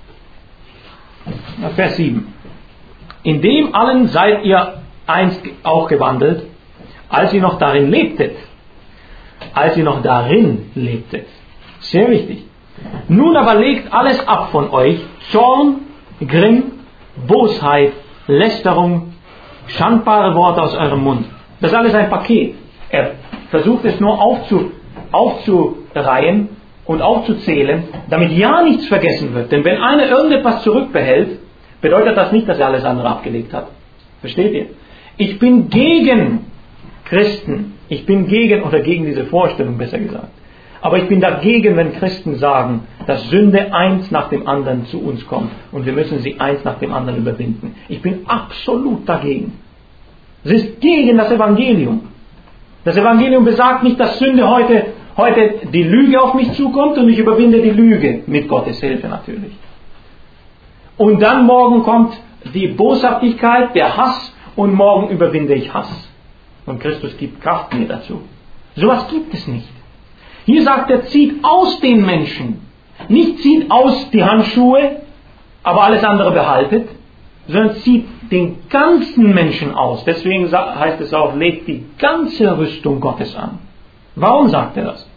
Speaker 1: Vers 7. In dem allen seid ihr einst auch gewandelt, als ihr noch darin lebtet. Als ihr noch darin lebtet. Sehr wichtig. Nun aber legt alles ab von euch: Zorn, Grimm, Bosheit, Lästerung, schandbare Worte aus eurem Mund. Das ist alles ein Paket. Er versucht es nur aufzureihen und aufzuzählen, damit ja nichts vergessen wird. Denn wenn einer irgendetwas zurückbehält, bedeutet das nicht, dass er alles andere abgelegt hat. Versteht ihr? Ich bin gegen Christen. Ich bin gegen diese Vorstellung, besser gesagt. Aber ich bin dagegen, wenn Christen sagen, dass Sünde eins nach dem anderen zu uns kommt und wir müssen sie eins nach dem anderen überwinden. Ich bin absolut dagegen. Es ist gegen das Evangelium. Das Evangelium besagt nicht, dass Sünde heute die Lüge auf mich zukommt und ich überwinde die Lüge, mit Gottes Hilfe natürlich. Und dann morgen kommt die Boshaftigkeit, der Hass und morgen überwinde ich Hass. Und Christus gibt Kraft mir dazu. Sowas gibt es nicht. Hier sagt er, zieht aus den Menschen. Nicht zieht aus die Handschuhe, aber alles andere behaltet, sondern zieht den ganzen Menschen aus. Deswegen heißt es auch, legt die ganze Rüstung Gottes an. Warum sagt er das?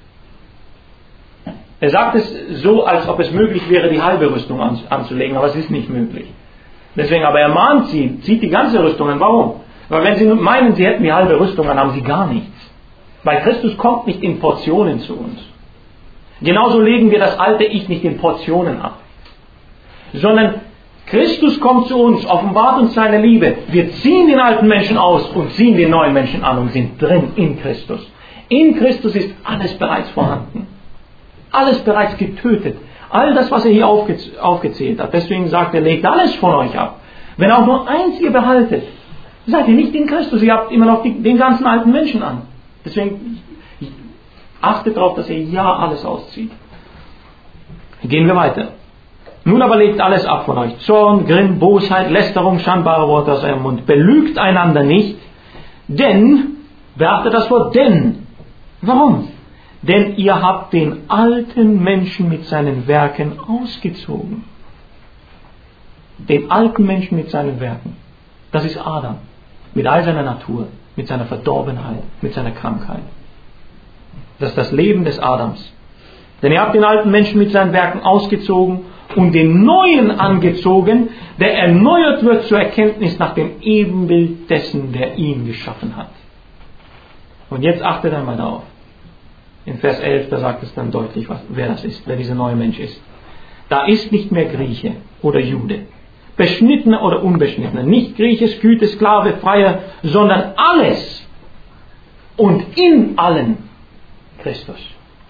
Speaker 1: Er sagt es so, als ob es möglich wäre, die halbe Rüstung anzulegen, aber es ist nicht möglich. Deswegen aber ermahnt sie, zieht die ganze Rüstung an. Warum? Weil wenn sie meinen, sie hätten die halbe Rüstung, dann haben sie gar nichts. Weil Christus kommt nicht in Portionen zu uns. Genauso legen wir das alte Ich nicht in Portionen ab. Sondern Christus kommt zu uns, offenbart uns seine Liebe. Wir ziehen den alten Menschen aus und ziehen den neuen Menschen an und sind drin in Christus. In Christus ist alles bereits vorhanden. Alles bereits getötet. All das, was er hier aufgezählt hat. Deswegen sagt er, legt alles von euch ab. Wenn auch nur eins ihr behaltet, seid ihr nicht in Christus. Ihr habt immer noch den ganzen alten Menschen an. Deswegen achtet darauf, dass ihr ja alles auszieht. Gehen wir weiter. Nun aber legt alles ab von euch. Zorn, Grimm, Bosheit, Lästerung, schandbare Worte aus eurem Mund. Belügt einander nicht, denn, beachtet das Wort denn. Warum? Denn ihr habt den alten Menschen mit seinen Werken ausgezogen. Den alten Menschen mit seinen Werken. Das ist Adam. Mit all seiner Natur, mit seiner Verdorbenheit, mit seiner Krankheit. Das ist das Leben des Adams. Denn ihr habt den alten Menschen mit seinen Werken ausgezogen und den neuen angezogen, der erneuert wird zur Erkenntnis nach dem Ebenbild dessen, der ihn geschaffen hat. Und jetzt achtet einmal darauf. In Vers 11, da sagt es dann deutlich, wer das ist, wer dieser neue Mensch ist. Da ist nicht mehr Grieche oder Jude, Beschnittener oder Unbeschnittener, nicht Grieche, Skythe, Sklave, Freier, sondern alles und in allen Christus.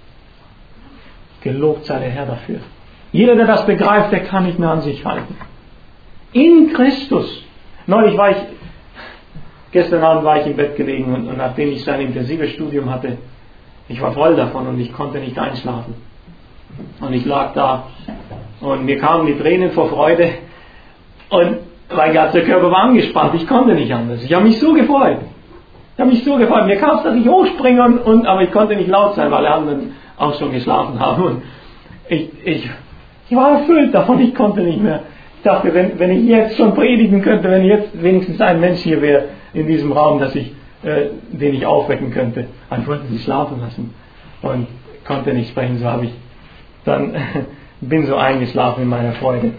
Speaker 1: Gelobt sei der Herr dafür. Jeder, der das begreift, der kann nicht mehr an sich halten. In Christus. Neulich gestern Abend war ich im Bett gelegen und nachdem ich sein intensives Studium hatte, ich war voll davon und ich konnte nicht einschlafen. Und ich lag da und mir kamen die Tränen vor Freude und mein ganzer Körper war angespannt. Ich konnte nicht anders. Ich habe mich so gefreut. Mir kam es, dass ich hochspringe aber ich konnte nicht laut sein, weil alle anderen auch schon geschlafen haben. Und ich war erfüllt davon, ich konnte nicht mehr. Ich dachte, wenn ich jetzt schon predigen könnte, wenn jetzt wenigstens ein Mensch hier wäre in diesem Raum, den ich aufwecken könnte. Ich wollte sie schlafen lassen und konnte nicht sprechen, so habe ich dann bin so eingeschlafen in meiner Freude.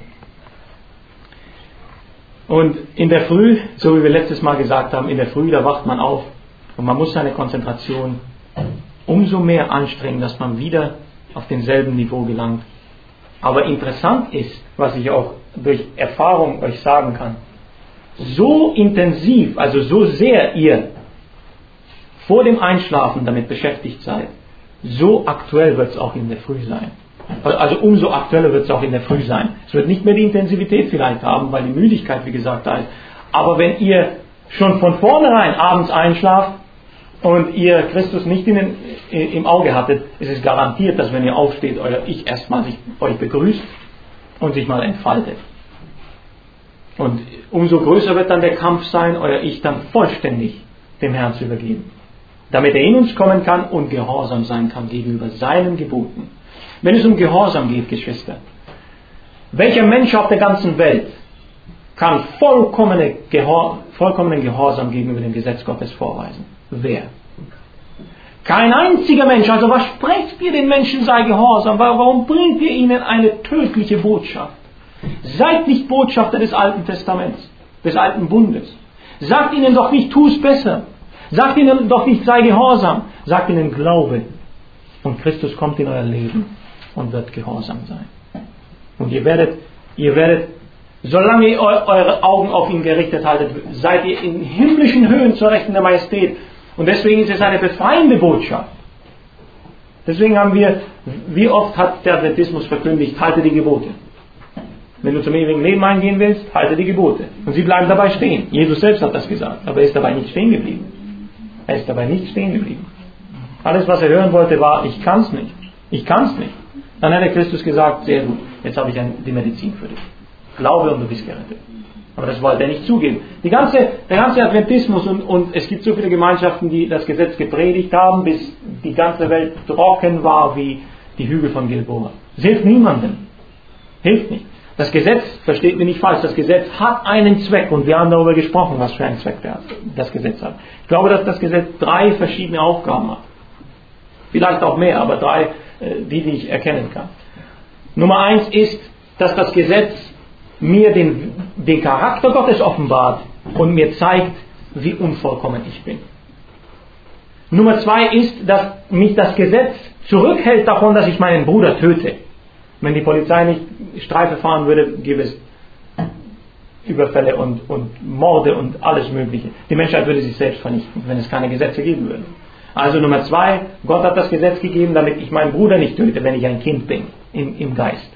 Speaker 1: Und in der Früh, so wie wir letztes Mal gesagt haben, in der Früh, da wacht man auf und man muss seine Konzentration umso mehr anstrengen, dass man wieder auf denselben Niveau gelangt. Aber interessant ist, was ich auch durch Erfahrung euch sagen kann, so intensiv, also so sehr ihr vor dem Einschlafen damit beschäftigt seid, so aktuell wird es auch in der Früh sein. Also umso aktueller wird es auch in der Früh sein. Es wird nicht mehr die Intensität vielleicht haben, weil die Müdigkeit, wie gesagt, da ist. Aber wenn ihr schon von vornherein abends einschlaft und ihr Christus nicht im Auge hattet, ist es garantiert, dass wenn ihr aufsteht, euer Ich erstmal euch begrüßt und sich mal entfaltet. Und umso größer wird dann der Kampf sein, euer Ich dann vollständig dem Herrn zu übergeben. Damit er in uns kommen kann und gehorsam sein kann gegenüber seinen Geboten. Wenn es um Gehorsam geht, Geschwister, welcher Mensch auf der ganzen Welt kann vollkommenen Gehorsam gegenüber dem Gesetz Gottes vorweisen? Wer? Kein einziger Mensch. Also was sprecht ihr den Menschen, sei gehorsam? Warum bringt ihr ihnen eine tödliche Botschaft? Seid nicht Botschafter des Alten Testaments, des Alten Bundes. Sagt ihnen doch nicht, tu es besser. Sagt ihnen doch nicht, sei gehorsam. Sagt ihnen, glaube. Und Christus kommt in euer Leben und wird gehorsam sein. Und ihr werdet, solange ihr eure Augen auf ihn gerichtet haltet, seid ihr in himmlischen Höhen zur Rechten der Majestät. Und deswegen ist es eine befreiende Botschaft. Deswegen haben wir, wie oft hat der Adventismus verkündigt, halte die Gebote. Wenn du zum ewigen Leben eingehen willst, halte die Gebote. Und sie bleiben dabei stehen. Jesus selbst hat das gesagt, aber er ist dabei nicht stehen geblieben. Er ist dabei nicht stehen geblieben. Alles, was er hören wollte, war, ich kann es nicht. Ich kann es nicht. Dann hat der Christus gesagt, sehr gut, jetzt habe ich die Medizin für dich. Glaube und du bist gerettet. Aber das wollte er nicht zugeben. Der ganze Adventismus und es gibt so viele Gemeinschaften, die das Gesetz gepredigt haben, bis die ganze Welt trocken war wie die Hügel von Gilboa. Es hilft niemandem. Hilft nicht. Das Gesetz, versteht mich nicht falsch, das Gesetz hat einen Zweck und wir haben darüber gesprochen, was für einen Zweck das Gesetz hat. Ich glaube, dass das Gesetz 3 verschiedene Aufgaben hat. Vielleicht auch mehr, aber 3, die ich erkennen kann. Nummer 1 ist, dass das Gesetz mir den Charakter Gottes offenbart und mir zeigt, wie unvollkommen ich bin. Nummer 2 ist, dass mich das Gesetz zurückhält davon, dass ich meinen Bruder töte. Wenn die Polizei nicht Streife fahren würde, gäbe es Überfälle und Morde und alles Mögliche. Die Menschheit würde sich selbst vernichten, wenn es keine Gesetze geben würde. Also Nummer 2, Gott hat das Gesetz gegeben, damit ich meinen Bruder nicht töte, wenn ich ein Kind bin, im Geist.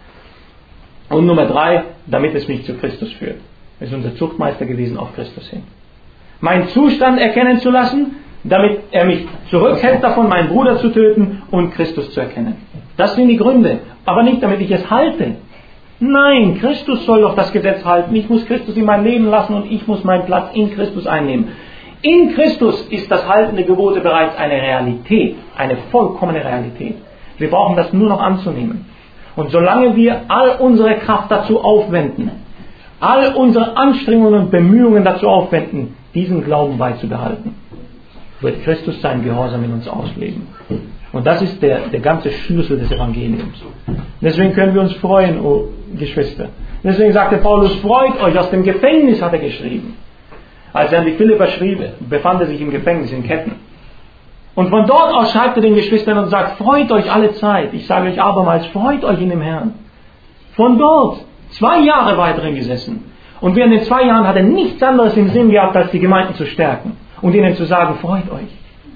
Speaker 1: Und Nummer 3, damit es mich zu Christus führt. Er ist unser Zuchtmeister gewesen auf Christus hin. Meinen Zustand erkennen zu lassen, damit er mich zurückhält davon, meinen Bruder zu töten und Christus zu erkennen. Das sind die Gründe. Aber nicht, damit ich es halte. Nein, Christus soll doch das Gesetz halten. Ich muss Christus in mein Leben lassen und ich muss meinen Platz in Christus einnehmen. In Christus ist das Halten der Gebote bereits eine Realität, eine vollkommene Realität. Wir brauchen das nur noch anzunehmen. Und solange wir all unsere Kraft dazu aufwenden, all unsere Anstrengungen und Bemühungen dazu aufwenden, diesen Glauben beizubehalten, wird Christus sein Gehorsam in uns ausleben. Und das ist der ganze Schlüssel des Evangeliums. Deswegen können wir uns freuen, oh Geschwister. Deswegen sagte Paulus, freut euch, aus dem Gefängnis hat er geschrieben. Als er an die Philipper schrieb, befand er sich im Gefängnis in Ketten. Und von dort aus schreibt er den Geschwistern und sagt, freut euch alle Zeit. Ich sage euch abermals, freut euch in dem Herrn. Von dort, 2 Jahre war er drin gesessen. Und während den 2 Jahren hat er nichts anderes im Sinn gehabt, als die Gemeinden zu stärken. Und ihnen zu sagen, freut euch.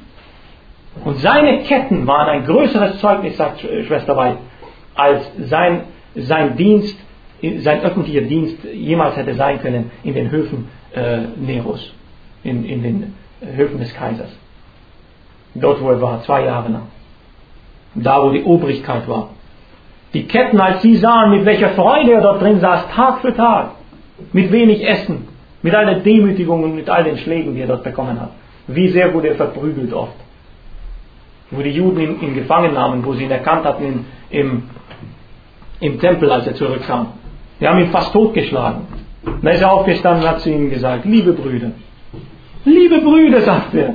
Speaker 1: Und seine Ketten waren ein größeres Zeugnis, sagt Schwester Weid, als sein Dienst, sein öffentlicher Dienst jemals hätte sein können in den Höfen Neros, in den Höfen des Kaisers. Dort, wo er war, 2 Jahre lang. Da, wo die Obrigkeit war. Die Ketten, als sie sahen, mit welcher Freude er dort drin saß, Tag für Tag, mit wenig Essen, mit all der Demütigung und mit all den Schlägen, die er dort bekommen hat. Wie sehr wurde er verprügelt oft. Wo die Juden ihn gefangen nahmen, wo sie ihn erkannt hatten im Tempel, als er zurückkam. Die haben ihn fast totgeschlagen. Da ist er aufgestanden und hat zu ihnen gesagt, liebe Brüder, sagt er,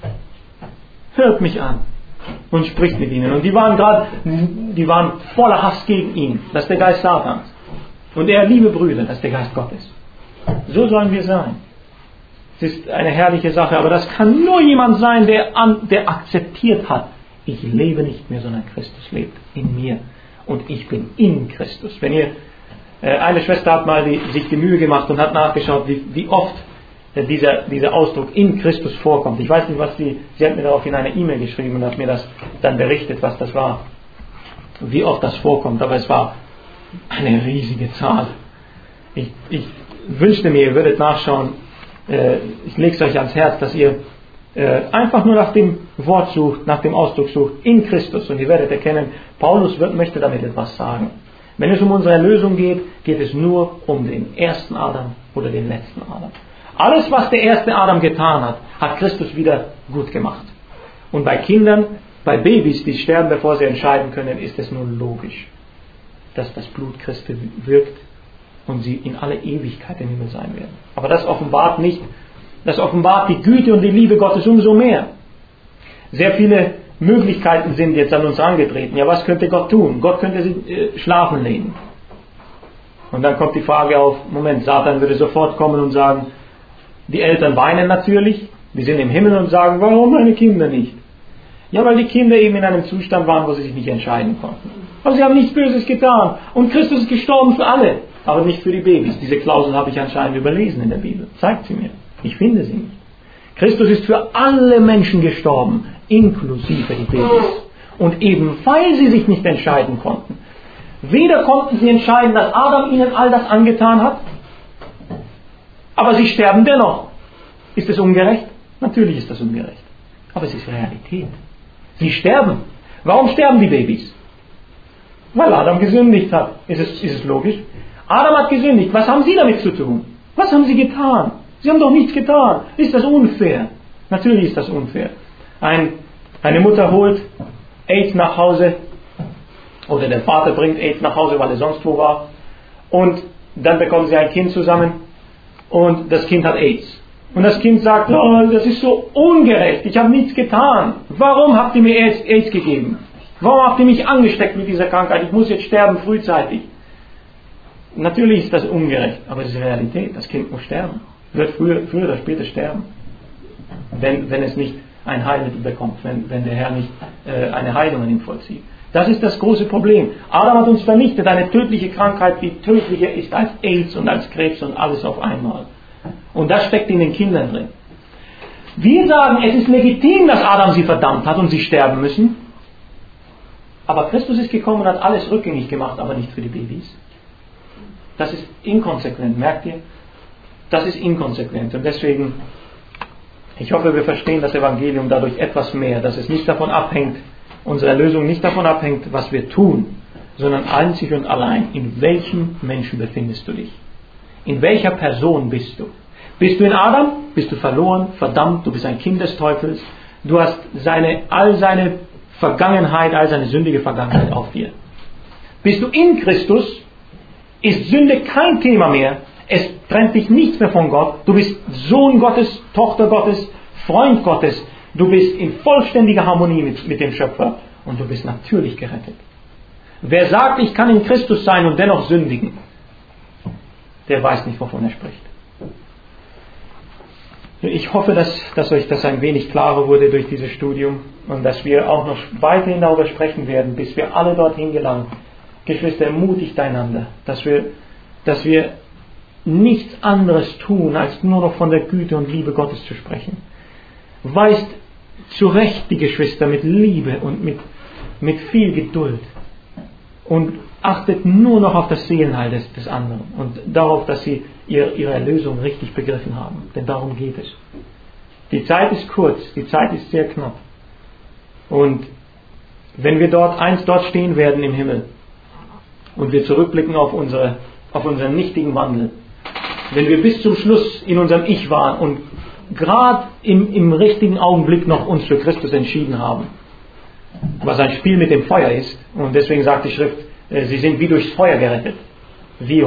Speaker 1: hört mich an und spricht mit ihnen. Und die waren voller Hass gegen ihn. Das ist der Geist Satans. Und er, liebe Brüder, das ist der Geist Gottes. So sollen wir sein. Es ist eine herrliche Sache, aber das kann nur jemand sein, der akzeptiert hat, ich lebe nicht mehr, sondern Christus lebt in mir und ich bin in Christus. Wenn ihr eine Schwester hat mal sich die Mühe gemacht und hat nachgeschaut, wie oft dieser Ausdruck in Christus vorkommt. Ich weiß nicht, was sie hat mir daraufhin eine E-Mail geschrieben und hat mir das dann berichtet, was das war, wie oft das vorkommt, aber es war eine riesige Zahl. Ich wünschte mir, ihr würdet nachschauen, ich lege es euch ans Herz, dass ihr einfach nur nach dem Wort sucht, nach dem Ausdruck sucht, in Christus, und ihr werdet erkennen, Paulus möchte damit etwas sagen. Wenn es um unsere Erlösung geht, geht es nur um den ersten Adam oder den letzten Adam. Alles, was der erste Adam getan hat, hat Christus wieder gut gemacht. Und bei Kindern, bei Babys, die sterben, bevor sie entscheiden können, ist es nur logisch, dass das Blut Christi wirkt und sie in alle Ewigkeit im Himmel sein werden. Aber das offenbart die Güte und die Liebe Gottes umso mehr. Sehr viele Möglichkeiten sind jetzt an uns angetreten. Ja, was könnte Gott tun? Gott könnte sie schlafen legen. Und dann kommt die Frage auf, Moment, Satan würde sofort kommen und sagen, die Eltern weinen natürlich, die sind im Himmel und sagen, warum meine Kinder nicht? Ja, weil die Kinder eben in einem Zustand waren, wo sie sich nicht entscheiden konnten. Aber sie haben nichts Böses getan. Und Christus ist gestorben für alle, aber nicht für die Babys. Diese Klausel habe ich anscheinend überlesen in der Bibel. Zeigt sie mir. Ich finde sie nicht. Christus ist für alle Menschen gestorben, inklusive die Babys. Und eben weil sie sich nicht entscheiden konnten. Weder konnten sie entscheiden, dass Adam ihnen all das angetan hat, aber sie sterben dennoch. Ist es ungerecht? Natürlich ist das ungerecht. Aber es ist Realität. Sie sterben. Warum sterben die Babys? Weil Adam gesündigt hat. Ist es logisch? Adam hat gesündigt. Was haben Sie damit zu tun? Was haben Sie getan? Sie haben doch nichts getan. Ist das unfair? Natürlich ist das unfair. Eine Mutter holt AIDS nach Hause, oder der Vater bringt AIDS nach Hause, weil er sonst wo war, und dann bekommen sie ein Kind zusammen und das Kind hat AIDS. Und das Kind sagt, oh, das ist so ungerecht, ich habe nichts getan. Warum habt ihr mir AIDS gegeben? Warum habt ihr mich angesteckt mit dieser Krankheit? Ich muss jetzt sterben frühzeitig. Natürlich ist das ungerecht, aber es ist Realität. Das Kind muss sterben. Wird früher oder später sterben. Wenn es nicht ein Heilmittel bekommt, wenn der Herr nicht eine Heilung an ihm vollzieht. Das ist das große Problem. Adam hat uns vernichtet, eine tödliche Krankheit, die tödlicher ist als AIDS und als Krebs und alles auf einmal. Und das steckt in den Kindern drin. Wir sagen, es ist legitim, dass Adam sie verdammt hat und sie sterben müssen. Aber Christus ist gekommen und hat alles rückgängig gemacht, aber nicht für die Babys. Das ist inkonsequent, merkt ihr? Das ist inkonsequent. Und deswegen, ich hoffe, wir verstehen das Evangelium dadurch etwas mehr, dass es nicht davon abhängt, unsere Erlösung nicht davon abhängt, was wir tun, sondern einzig und allein, in welchem Menschen befindest du dich? In welcher Person bist du? Bist du in Adam? Bist du verloren, verdammt, du bist ein Kind des Teufels, du hast all seine Vergangenheit, all seine sündige Vergangenheit auf dir. Bist du in Christus, ist Sünde kein Thema mehr, es trennt dich nichts mehr von Gott, du bist Sohn Gottes, Tochter Gottes, Freund Gottes, du bist in vollständiger Harmonie mit dem Schöpfer und du bist natürlich gerettet. Wer sagt, ich kann in Christus sein und dennoch sündigen, der weiß nicht, wovon er spricht. Ich hoffe, dass euch das ein wenig klarer wurde durch dieses Studium und dass wir auch noch weiterhin darüber sprechen werden, bis wir alle dorthin gelangen. Geschwister, ermutigt einander, dass wir nichts anderes tun, als nur noch von der Güte und Liebe Gottes zu sprechen. Weist zurecht die Geschwister mit Liebe und mit viel Geduld und achtet nur noch auf das Seelenheil des anderen und darauf, dass sie ihre Erlösung richtig begriffen haben. Denn darum geht es. Die Zeit ist kurz, die Zeit ist sehr knapp. Und wenn wir dort stehen werden im Himmel und wir zurückblicken auf unseren nichtigen Wandel, wenn wir bis zum Schluss in unserem Ich waren und gerade im richtigen Augenblick noch uns für Christus entschieden haben, was ein Spiel mit dem Feuer ist, und deswegen sagt die Schrift, sie sind wie durchs Feuer gerettet, wie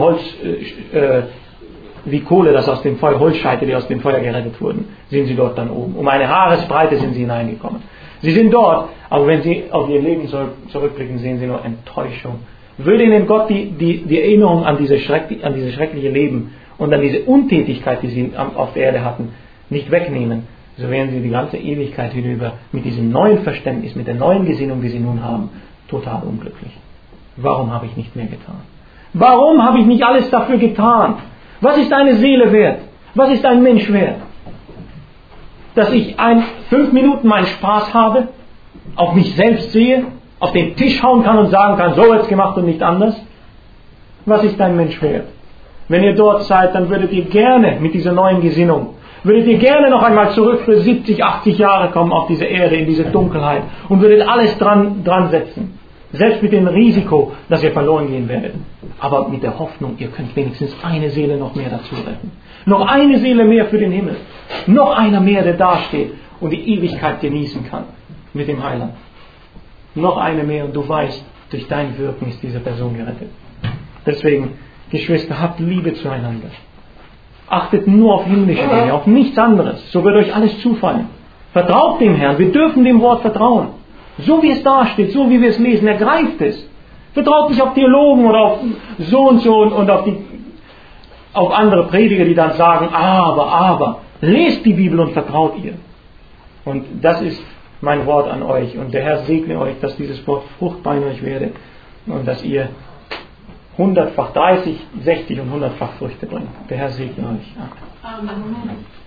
Speaker 1: Kohle, das aus dem Feuer, Holzscheite, die aus dem Feuer gerettet wurden, sind sie dort dann oben. Um eine Haaresbreite sind sie hineingekommen. Sie sind dort, aber wenn sie auf ihr Leben zurückblicken, sehen sie nur Enttäuschung. Würde ihnen Gott die Erinnerung an dieses schreckliche Leben und an diese Untätigkeit, die sie auf der Erde hatten, nicht wegnehmen, so wären sie die ganze Ewigkeit hinüber mit diesem neuen Verständnis, mit der neuen Gesinnung, die sie nun haben, total unglücklich. Warum habe ich nicht mehr getan? Warum habe ich nicht alles dafür getan? Was ist eine Seele wert? Was ist ein Mensch wert? Dass ich 5 Minuten meinen Spaß habe, auf mich selbst sehe, auf den Tisch hauen kann und sagen kann, so wird's gemacht und nicht anders? Was ist ein Mensch wert? Wenn ihr dort seid, dann würdet ihr gerne mit dieser neuen Gesinnung, würdet ihr gerne noch einmal zurück für 70, 80 Jahre kommen auf diese Erde, in diese Dunkelheit und würdet alles dran setzen. Selbst mit dem Risiko, dass ihr verloren gehen werdet. Aber mit der Hoffnung, ihr könnt wenigstens eine Seele noch mehr dazu retten. Noch eine Seele mehr für den Himmel. Noch einer mehr, der dasteht und die Ewigkeit genießen kann mit dem Heiland. Noch eine mehr und du weißt, durch dein Wirken ist diese Person gerettet. Deswegen, Geschwister, habt Liebe zueinander. Achtet nur auf himmlische Dinge, auf nichts anderes. So wird euch alles zufallen. Vertraut dem Herrn. Wir dürfen dem Wort vertrauen. So wie es da steht, so wie wir es lesen, ergreift es. Vertraut nicht auf Theologen oder auf so und auf andere Prediger, die dann sagen, aber. Lest die Bibel und vertraut ihr. Und das ist mein Wort an euch. Und der Herr segne euch, dass dieses Wort fruchtbar in euch werde. Und dass ihr 100-fach, 30, 60 und 100-fach Früchte bringt. Der Herr segne euch. Amen.